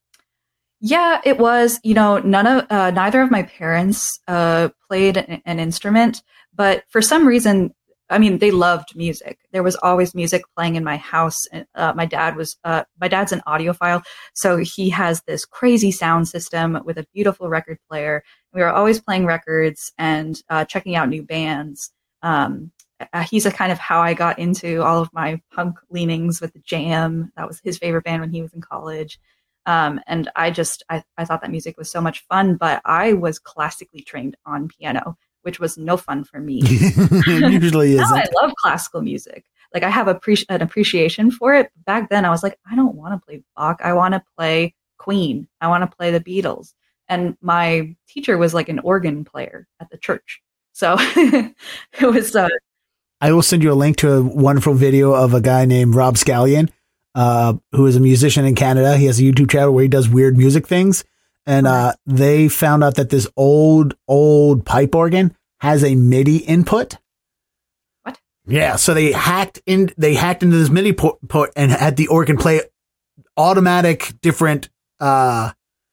Yeah, it was. You know, none of uh, neither of my parents uh, played an, an instrument, but for some reason, I mean, they loved music. There was always music playing in my house. Uh, my dad was uh, my dad's an audiophile, so he has this crazy sound system with a beautiful record player. We were always playing records and uh, checking out new bands. Um, uh, he's a kind of how I got into all of my punk leanings with the Jam. That was his favorite band when he was in college. Um, and I just, I, I thought that music was so much fun, but I was classically trained on piano, which was no fun for me. Usually Now isn't. I love classical music. Like I have appre- an appreciation for it. Back then I was like, I don't want to play Bach. I want to play Queen. I want to play the Beatles. And my teacher was like an organ player at the church. So it was, uh, I will send you a link to a wonderful video of a guy named Rob Scallion, uh, who is a musician in Canada. He has a YouTube channel where he does weird music things. And uh, they found out that this old, old pipe organ has a MIDI input. What? Yeah. So they hacked in, they hacked into this MIDI port, port and had the organ play automatic different uh,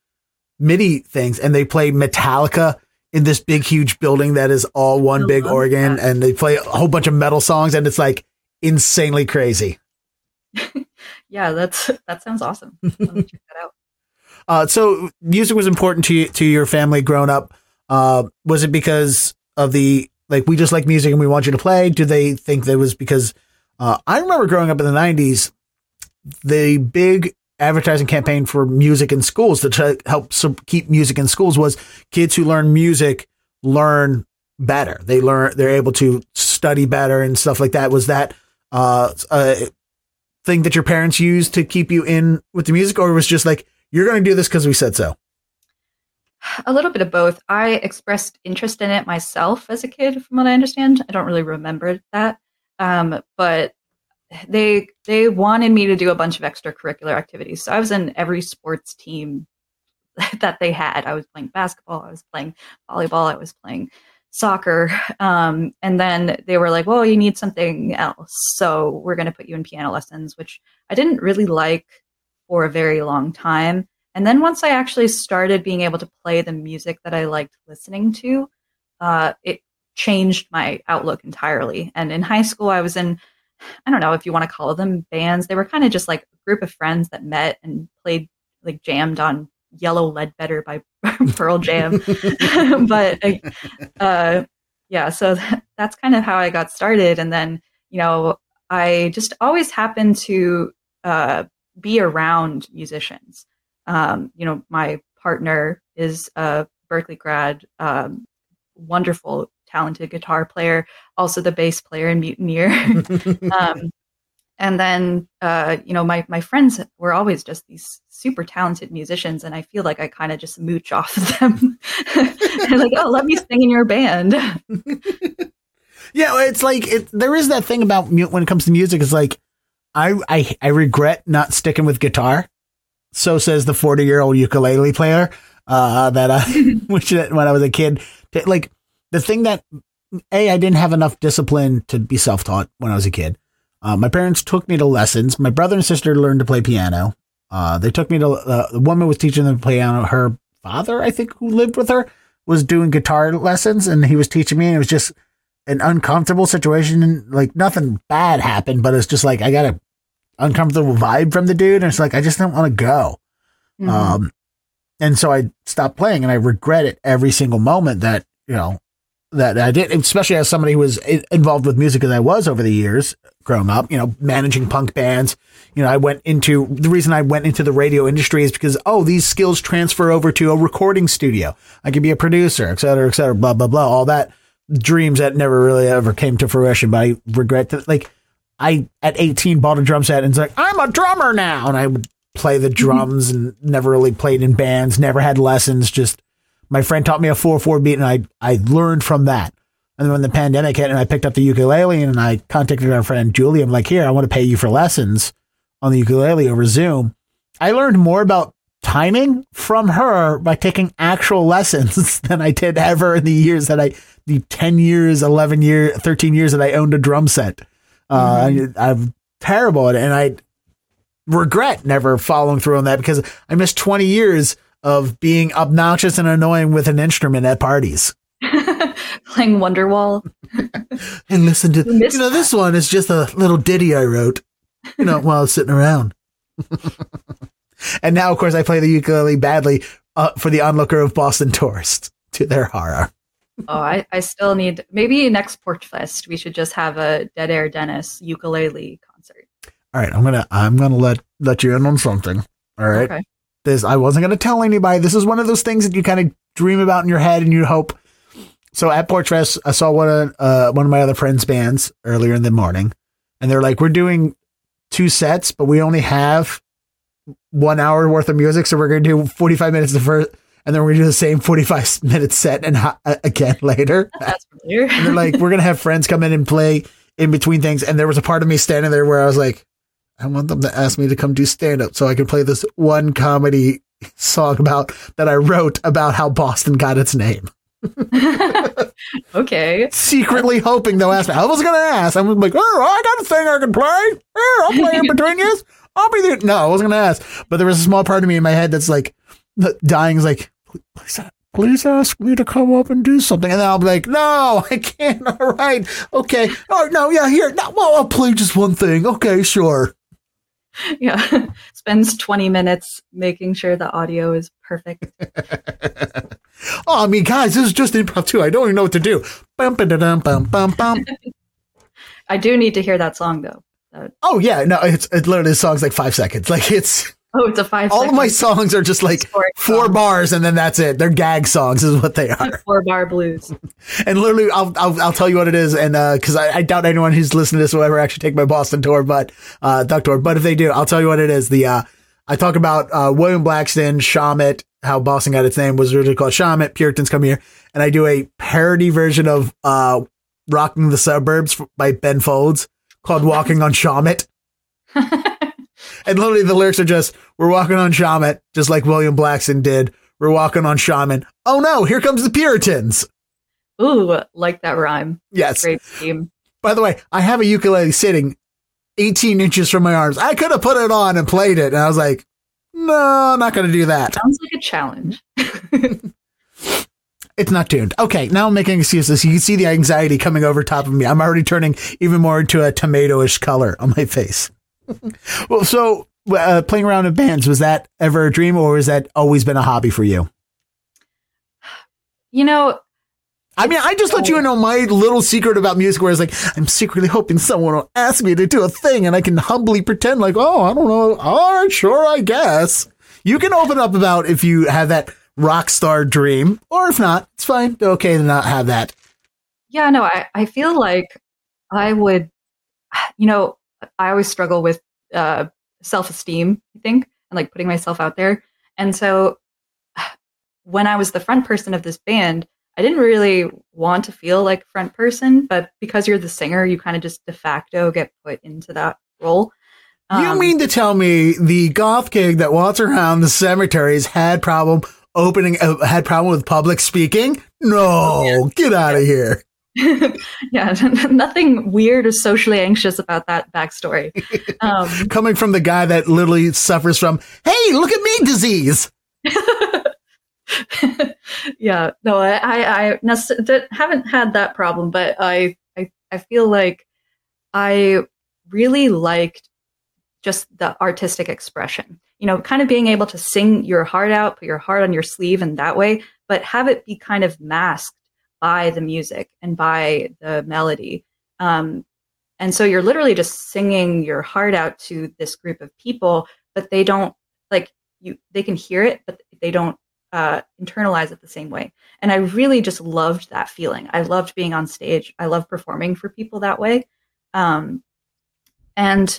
MIDI things. And they play Metallica in this big, huge building that is all one I big love organ. that. And they play a whole bunch of metal songs. And it's like insanely crazy. yeah, that's, that sounds awesome. Let me check that out. Uh, so music was important to you, to your family growing up. Uh, was it because of the, like, we just like music and we want you to play? Do they think that was because, uh, I remember growing up in the nineties, the big advertising campaign for music in schools to try to help so keep music in schools was kids who learn music learn better. They learn, they're able to study better and stuff like that. Was that, uh, a thing that your parents used to keep you in with the music, or was just like, you're going to do this because we said so? A little bit of both. I expressed interest in it myself as a kid, from what I understand. I don't really remember that. Um, but they they wanted me to do a bunch of extracurricular activities. So I was in every sports team that they had. I was playing basketball. I was playing volleyball. I was playing soccer. Um, and then they were like, well, you need something else. So we're going to put you in piano lessons, which I didn't really like for a very long time. And then once I actually started being able to play the music that I liked listening to, uh, it changed my outlook entirely. And in high school, I was in, I don't know if you want to call them bands. They were kind of just like a group of friends that met and played, like jammed on Yellow Ledbetter by Pearl Jam. But uh, yeah, so that's kind of how I got started. And then, you know, I just always happened to uh, be around musicians. Um, you know, my partner is a Berklee grad, um, wonderful, talented guitar player, also the bass player in Mutineer. um, and then, uh, you know, my, my friends were always just these super talented musicians. And I feel like I kind of just mooch off of them. They're like, oh, let me sing in your band. Yeah, it's like, it, there is that thing about mu- when it comes to music, it's like, I, I, I regret not sticking with guitar. So says the forty year old ukulele player, uh, that I, which when I was a kid, like the thing that, A, I didn't have enough discipline to be self-taught when I was a kid. Uh, my parents took me to lessons. My brother and sister learned to play piano. Uh, they took me to, uh, the woman was teaching them to play piano. Her father, I think, who lived with her, was doing guitar lessons and he was teaching me, and it was just an uncomfortable situation. And like nothing bad happened, but it's just like, I got a uncomfortable vibe from the dude. And it's like, I just don't want to go. Mm-hmm. Um, and so I stopped playing, and I regret it every single moment that, you know, that I did, especially as somebody who was involved with music as I was over the years growing up, you know, managing punk bands. You know, I went into, the reason I went into the radio industry is because, oh, these skills transfer over to a recording studio. I could be a producer, et cetera, et cetera, blah, blah, blah. All that dreams that never really ever came to fruition. But I regret that. Like, I, at eighteen, bought a drum set and it's like, I'm a drummer now. And I would play the drums and never really played in bands, never had lessons. Just my friend taught me a four four beat, and I, I learned from that. And then when the pandemic hit and I picked up the ukulele, and I contacted our friend Julie, I'm like, here, I want to pay you for lessons on the ukulele over Zoom. I learned more about timing from her by taking actual lessons than I did ever in the years that I, the ten years, eleven years, thirteen years that I owned a drum set. Uh, mm-hmm. I, I'm terrible at it. And I regret never following through on that, because I missed twenty years of being obnoxious and annoying with an instrument at parties. Playing Wonderwall. And listen to, you know, this one is just a little ditty I wrote, you know, while I was sitting around. And now, of course, I play the ukulele badly uh, for the onlooker of Boston tourists, to their horror. Oh, I, I still need, maybe next Porch Fest, we should just have a Dead Air Dennis ukulele concert. All right. I'm going to, I'm going to let, let you in on something. All right. Okay. This, I wasn't going to tell anybody. This is one of those things that you kind of dream about in your head and you hope. So at Porch Fest, I saw one of, uh, one of my other friends' bands earlier in the morning, and they're like, we're doing two sets, but we only have one hour worth of music. So we're going to do forty-five minutes the first, and then we're going to do the same forty-five minute set and uh, again later. That's familiar. And they're like, we're going to have friends come in and play in between things. And there was a part of me standing there where I was like, I want them to ask me to come do stand up so I can play this one comedy song about that I wrote about how Boston got its name. Okay. Secretly hoping they'll ask me. I was going to ask. I'm like, oh, I got a thing I can play. Oh, I'll play in between you. I'll be there. No, I wasn't going to ask. But there was a small part of me in my head that's like, dying is like, please, please ask me to come up and do something. And then I'll be like, no, I can't. All right. Okay. Oh, no, yeah, here. No, well, I'll play just one thing. Okay, sure. Yeah. Spends twenty minutes making sure the audio is perfect. Oh, I mean, guys, this is just improv too. I don't even know what to do. Bum, ba-da-dum, bum, bum, bum. I do need to hear that song though. That- oh yeah, no, it's it literally the song's like five seconds. Like it's oh, it's a five. All of my songs are just like four song. bars, and then that's it. They're gag songs, is what they are. Four bar blues. And literally, I'll I'll, I'll tell you what it is, and because uh, I, I doubt anyone who's listening to this will ever actually take my Boston tour, but uh, Duck tour. But if they do, I'll tell you what it is. The uh, I talk about uh, William Blackston, Shawmut, how Boston got its name was originally called Shawmut. Puritans Come Here, and I do a parody version of uh, "Rocking the Suburbs" by Ben Folds called "Walking on Shawmut." And literally the lyrics are just, we're walking on Shawmut, just like William Blackston did. We're walking on Shaman. Oh no, here comes the Puritans. Ooh, like that rhyme. Yes. Great scheme. By the way, I have a ukulele sitting eighteen inches from my arms. I could have put it on and played it. And I was like, no, I'm not going to do that. Sounds like a challenge. It's not tuned. Okay, now I'm making excuses. You can see the anxiety coming over top of me. I'm already turning even more into a tomato-ish color on my face. Well, so uh, playing around in bands, was that ever a dream, or has that always been a hobby for you? You know, I mean, I just let you know my little secret about music, where it's like, I'm secretly hoping someone will ask me to do a thing, and I can humbly pretend like, oh, I don't know. All right, sure, I guess. You can open up about if you have that rock star dream, or if not, it's fine. They're okay to not have that. Yeah, no, I, I feel like I would, you know, I always struggle with uh, self-esteem, I think, and like putting myself out there. And so when I was the front person of this band, I didn't really want to feel like front person, but because you're the singer, you kind of just de facto get put into that role. Um, you mean to tell me the goth kid that walks around the cemeteries had problem opening, uh, had problem with public speaking? No, yeah. Get out of here. Yeah, nothing weird or socially anxious about that backstory. Um, Coming from the guy that literally suffers from, hey, look at me disease. Yeah, no, I, I, I nece- haven't had that problem, but I, I, I feel like I really liked just the artistic expression, you know, kind of being able to sing your heart out, put your heart on your sleeve in that way, but have it be kind of masked by the music and by the melody. Um, and so you're literally just singing your heart out to this group of people, but they don't like you, they can hear it, but they don't uh, internalize it the same way. And I really just loved that feeling. I loved being on stage. I love performing for people that way. Um, and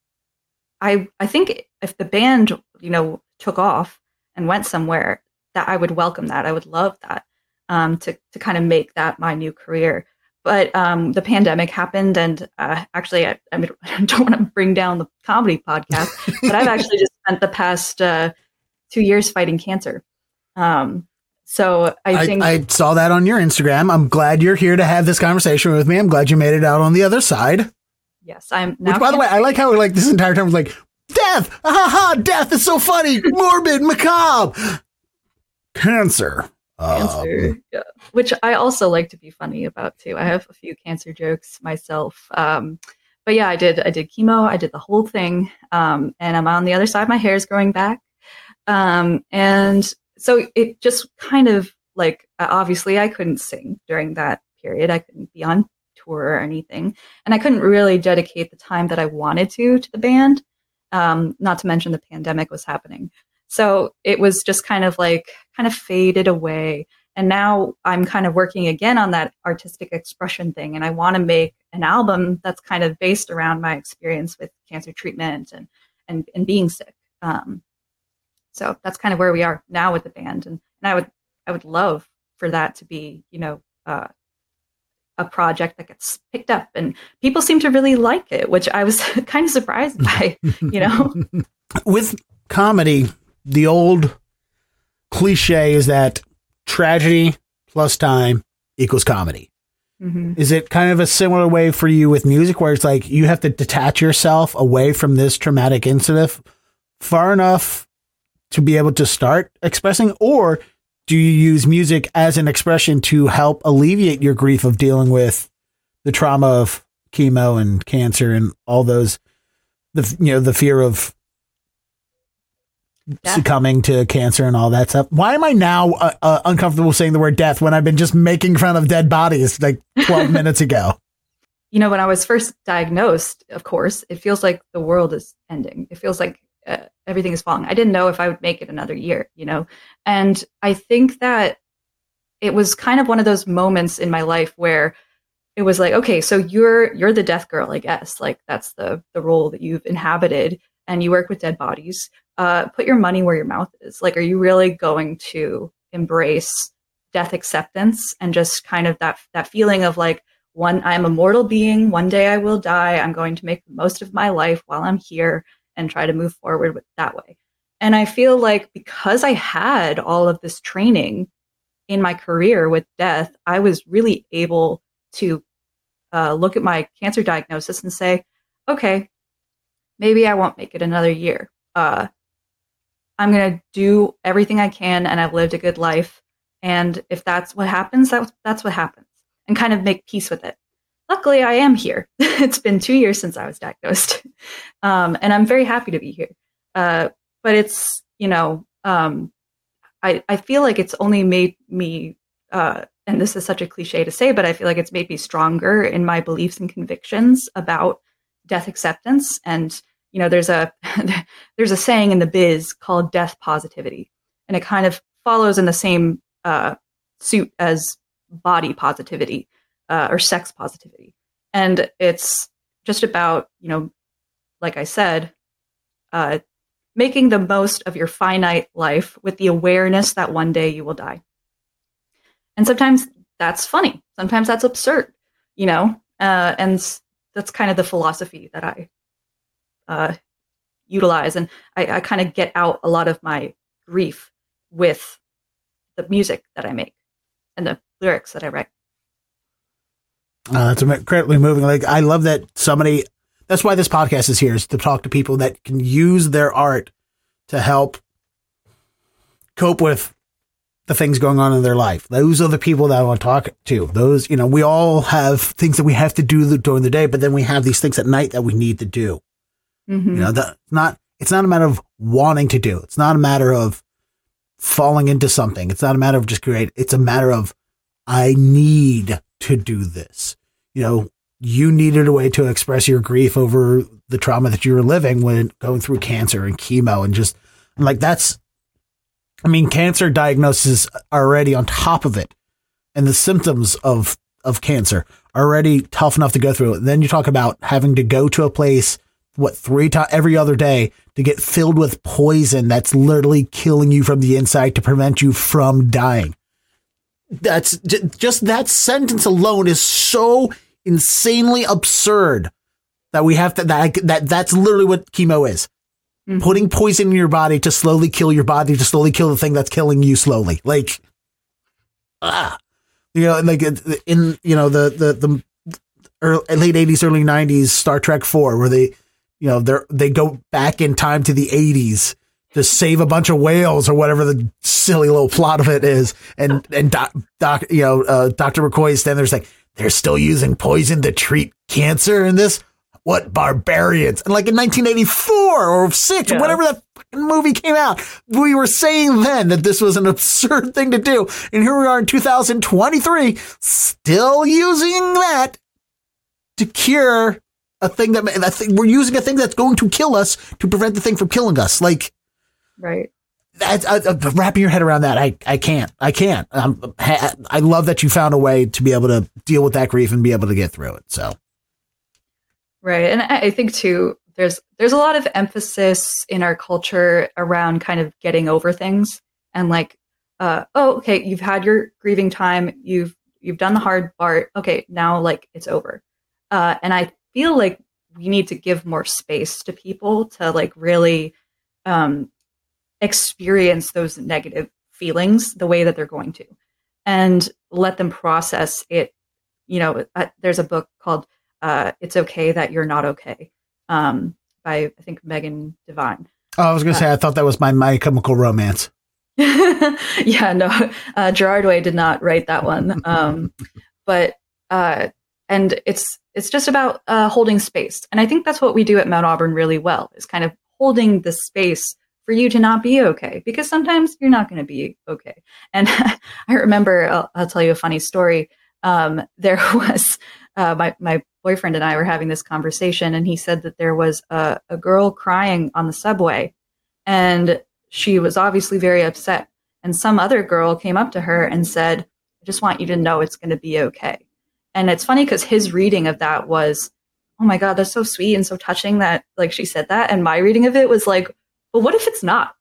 I, I think if the band, you know, took off and went somewhere, that I would welcome that. I would love that, um, to, to kind of make that my new career. But um, the pandemic happened, and uh, actually, I, I, mean, I don't want to bring down the comedy podcast, but I've actually just spent the past uh, two years fighting cancer. Um, so I, I think I saw that on your Instagram. I'm glad you're here to have this conversation with me. I'm glad you made it out on the other side. Yes, I'm. Now Which, by the way, I like how like this entire time was like death. Ha ha! Death is so funny, morbid, macabre. Cancer. Cancer, um, yeah. Which I also like to be funny about too. I have a few cancer jokes myself. Um, but yeah, I did. I did chemo. I did the whole thing, um, and I'm on the other side. My hair is growing back, um, and so it just kind of like obviously I couldn't sing during that period. I couldn't be on tour or anything, and I couldn't really dedicate the time that I wanted to to the band. Um, not to mention the pandemic was happening. So it was just kind of like kind of faded away. And now I'm kind of working again on that artistic expression thing. And I want to make an album that's kind of based around my experience with cancer treatment and, and, and being sick. Um, so that's kind of where we are now with the band. And, and I would, I would love for that to be, you know, uh, a project that gets picked up, and people seem to really like it, which I was kind of surprised by, you know. With comedy, the old cliche is that tragedy plus time equals comedy. Mm-hmm. Is it kind of a similar way for you with music, where it's like you have to detach yourself away from this traumatic incident far enough to be able to start expressing, or do you use music as an expression to help alleviate your grief of dealing with the trauma of chemo and cancer and all those, the, you know, the fear of death, succumbing to cancer and all that stuff? Why am I now uh, uh, uncomfortable saying the word death when I've been just making fun of dead bodies like twelve minutes ago? You know, when I was first diagnosed, of course, it feels like the world is ending. It feels like uh, everything is falling. I didn't know if I would make it another year, you know? And I think that it was kind of one of those moments in my life where it was like, okay, so you're, you're the death girl, I guess. Like that's the, the role that you've inhabited, and you work with dead bodies. Uh, put your money where your mouth is. Like, are you really going to embrace death acceptance and just kind of that, that feeling of like, one, I'm a mortal being. One day I will die. I'm going to make the most of my life while I'm here and try to move forward with that way. And I feel like because I had all of this training in my career with death, I was really able to uh, look at my cancer diagnosis and say, okay, maybe I won't make it another year. Uh, I'm going to do everything I can, and I've lived a good life. And if that's what happens, that's, that's what happens, and kind of make peace with it. Luckily, I am here. It's been two years since I was diagnosed. Um, and I'm very happy to be here. Uh, but it's, you know, um, I, I feel like it's only made me, uh, and this is such a cliche to say, but I feel like it's made me stronger in my beliefs and convictions about death acceptance. And, you know, there's a, there's a saying in the biz called death positivity, and it kind of follows in the same uh, suit as body positivity. Uh, or sex positivity. And it's just about, you know, like I said, uh, making the most of your finite life with the awareness that one day you will die. And sometimes that's funny. Sometimes that's absurd, you know, uh, and that's kind of the philosophy that I uh, utilize. And I, I kind of get out a lot of my grief with the music that I make and the lyrics that I write. Uh, that's incredibly moving. Like, I love that somebody, that's why this podcast is here, is to talk to people that can use their art to help cope with the things going on in their life. Those are the people that I want to talk to. Those, you know, we all have things that we have to do during the day, but then we have these things at night that we need to do. Mm-hmm. You know, that's not, it's not a matter of wanting to do. It's not a matter of falling into something. It's not a matter of just create. It's a matter of, I need to do this. You know, you needed a way to express your grief over the trauma that you were living when going through cancer and chemo and just and like, that's, I mean, cancer diagnosis are already on top of it, and the symptoms of, of cancer are already tough enough to go through. And then you talk about having to go to a place, what, three times every other day to get filled with poison that's literally killing you from the inside to prevent you from dying. That's j- just that sentence alone is so insanely absurd that we have to, that, that that's literally what chemo is. Mm-hmm. Putting poison in your body to slowly kill your body, to slowly kill the thing that's killing you slowly. Like, ah, you know, like in, you know, the, the, the early, late eighties, early nineties, Star Trek four, where they, you know, they're, they go back in time to the eighties to save a bunch of whales or whatever the silly little plot of it is. And, and doc, doc you know, uh, Doctor McCoy is standing there, like, they're still using poison to treat cancer in this. What barbarians. And like in nineteen eighty-four or six, yeah. or whatever that fucking movie came out, we were saying then that this was an absurd thing to do. And here we are in two thousand twenty-three, still using that to cure a thing that, that thing, we're using a thing that's going to kill us to prevent the thing from killing us. Like, right. I, I, I, wrapping your head around that, I, I can't. I can't. Um, I love that you found a way to be able to deal with that grief and be able to get through it. So. Right. And I think, too, there's there's a lot of emphasis in our culture around kind of getting over things and like, uh, oh, OK, you've had your grieving time. You've you've done the hard part. OK, now, like, it's over. Uh, and I feel like we need to give more space to people to like really um, experience those negative feelings the way that they're going to and let them process it. You know, uh, there's a book called Uh, It's Okay That You're Not Okay, um, by, I think, Megan Devine. Oh, I was going to uh, say, I thought that was my My Chemical Romance. yeah, no, uh, Gerard Way did not write that one. Um, but, uh, and it's, it's just about uh, holding space. And I think that's what we do at Mount Auburn really well, is kind of holding the space for you to not be okay, because sometimes you're not going to be okay. And I remember, I'll, I'll tell you a funny story. Um, there was, uh, my, my boyfriend and I were having this conversation, and he said that there was a, a girl crying on the subway, and she was obviously very upset. And some other girl came up to her and said, I just want you to know it's going to be okay. And it's funny because his reading of that was, oh my God, that's so sweet and so touching that like she said that. And my reading of it was like, but what if it's not?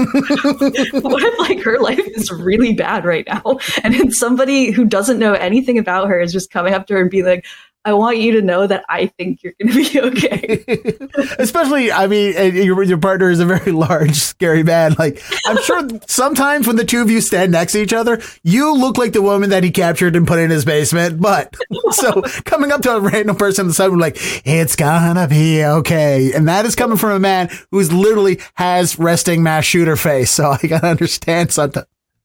What if like her life is really bad right now? And then somebody who doesn't know anything about her is just coming up to her and being like, I want you to know that I think you're going to be okay. Especially, I mean, your, your partner is a very large, scary man. Like, I'm sure sometimes when the two of you stand next to each other, you look like the woman that he captured and put in his basement. But so coming up to a random person on the side, like, it's gonna be okay. And that is coming from a man who's literally has resting mass shooter face. So I can understand sometimes.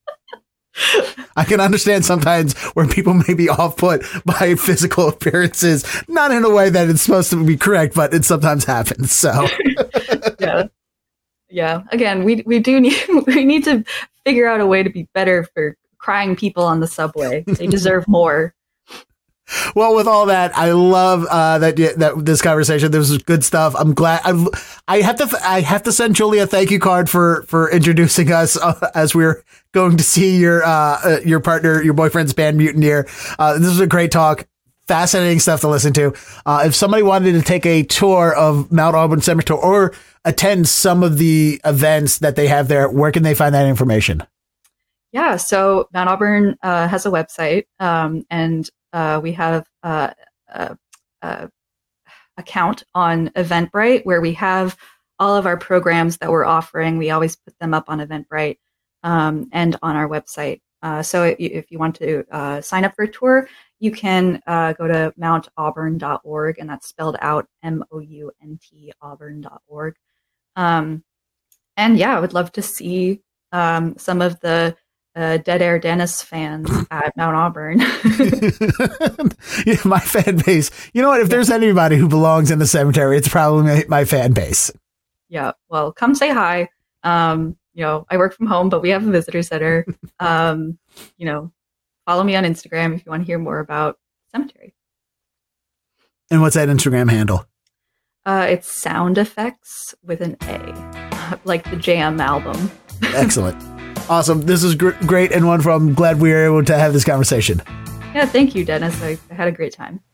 I can understand sometimes where people may be off put by physical appearances, not in a way that it's supposed to be correct, but it sometimes happens. So, yeah, yeah. Again, we we do need we need to figure out a way to be better for crying people on the subway. They deserve more. Well, with all that, I love uh, that that this conversation. This was good stuff. I'm glad. I I have to I have to send Julie a thank you card for for introducing us uh, as we're going to see your uh, your partner, your boyfriend's band Mutineer. Uh, this was a great talk. Fascinating stuff to listen to. Uh, if somebody wanted to take a tour of Mount Auburn Cemetery or attend some of the events that they have there, where can they find that information? Yeah, so Mount Auburn uh, has a website, um, and Uh, we have uh, a, a account on Eventbrite where we have all of our programs that we're offering. We always put them up on Eventbrite um, and on our website. Uh, so if you, if you want to uh, sign up for a tour, you can uh, go to mount auburn dot org, and that's spelled out M O U N T auburn dot org. Um, and yeah, I would love to see um, some of the uh, Dead Air Dennis fans at Mount Auburn. Yeah, my fan base. You know what? If there's anybody who belongs in the cemetery, it's probably my, my fan base. Yeah. Well, come say hi. Um, you know, I work from home, but we have a visitor center. Um, you know, follow me on Instagram if you want to hear more about cemetery. And what's that Instagram handle? Uh, it's Sound Effects with an A, like the Jam album. Excellent. Awesome. This is gr- great and wonderful. I'm glad we were able to have this conversation. Yeah, thank you, Dennis. I, I had a great time.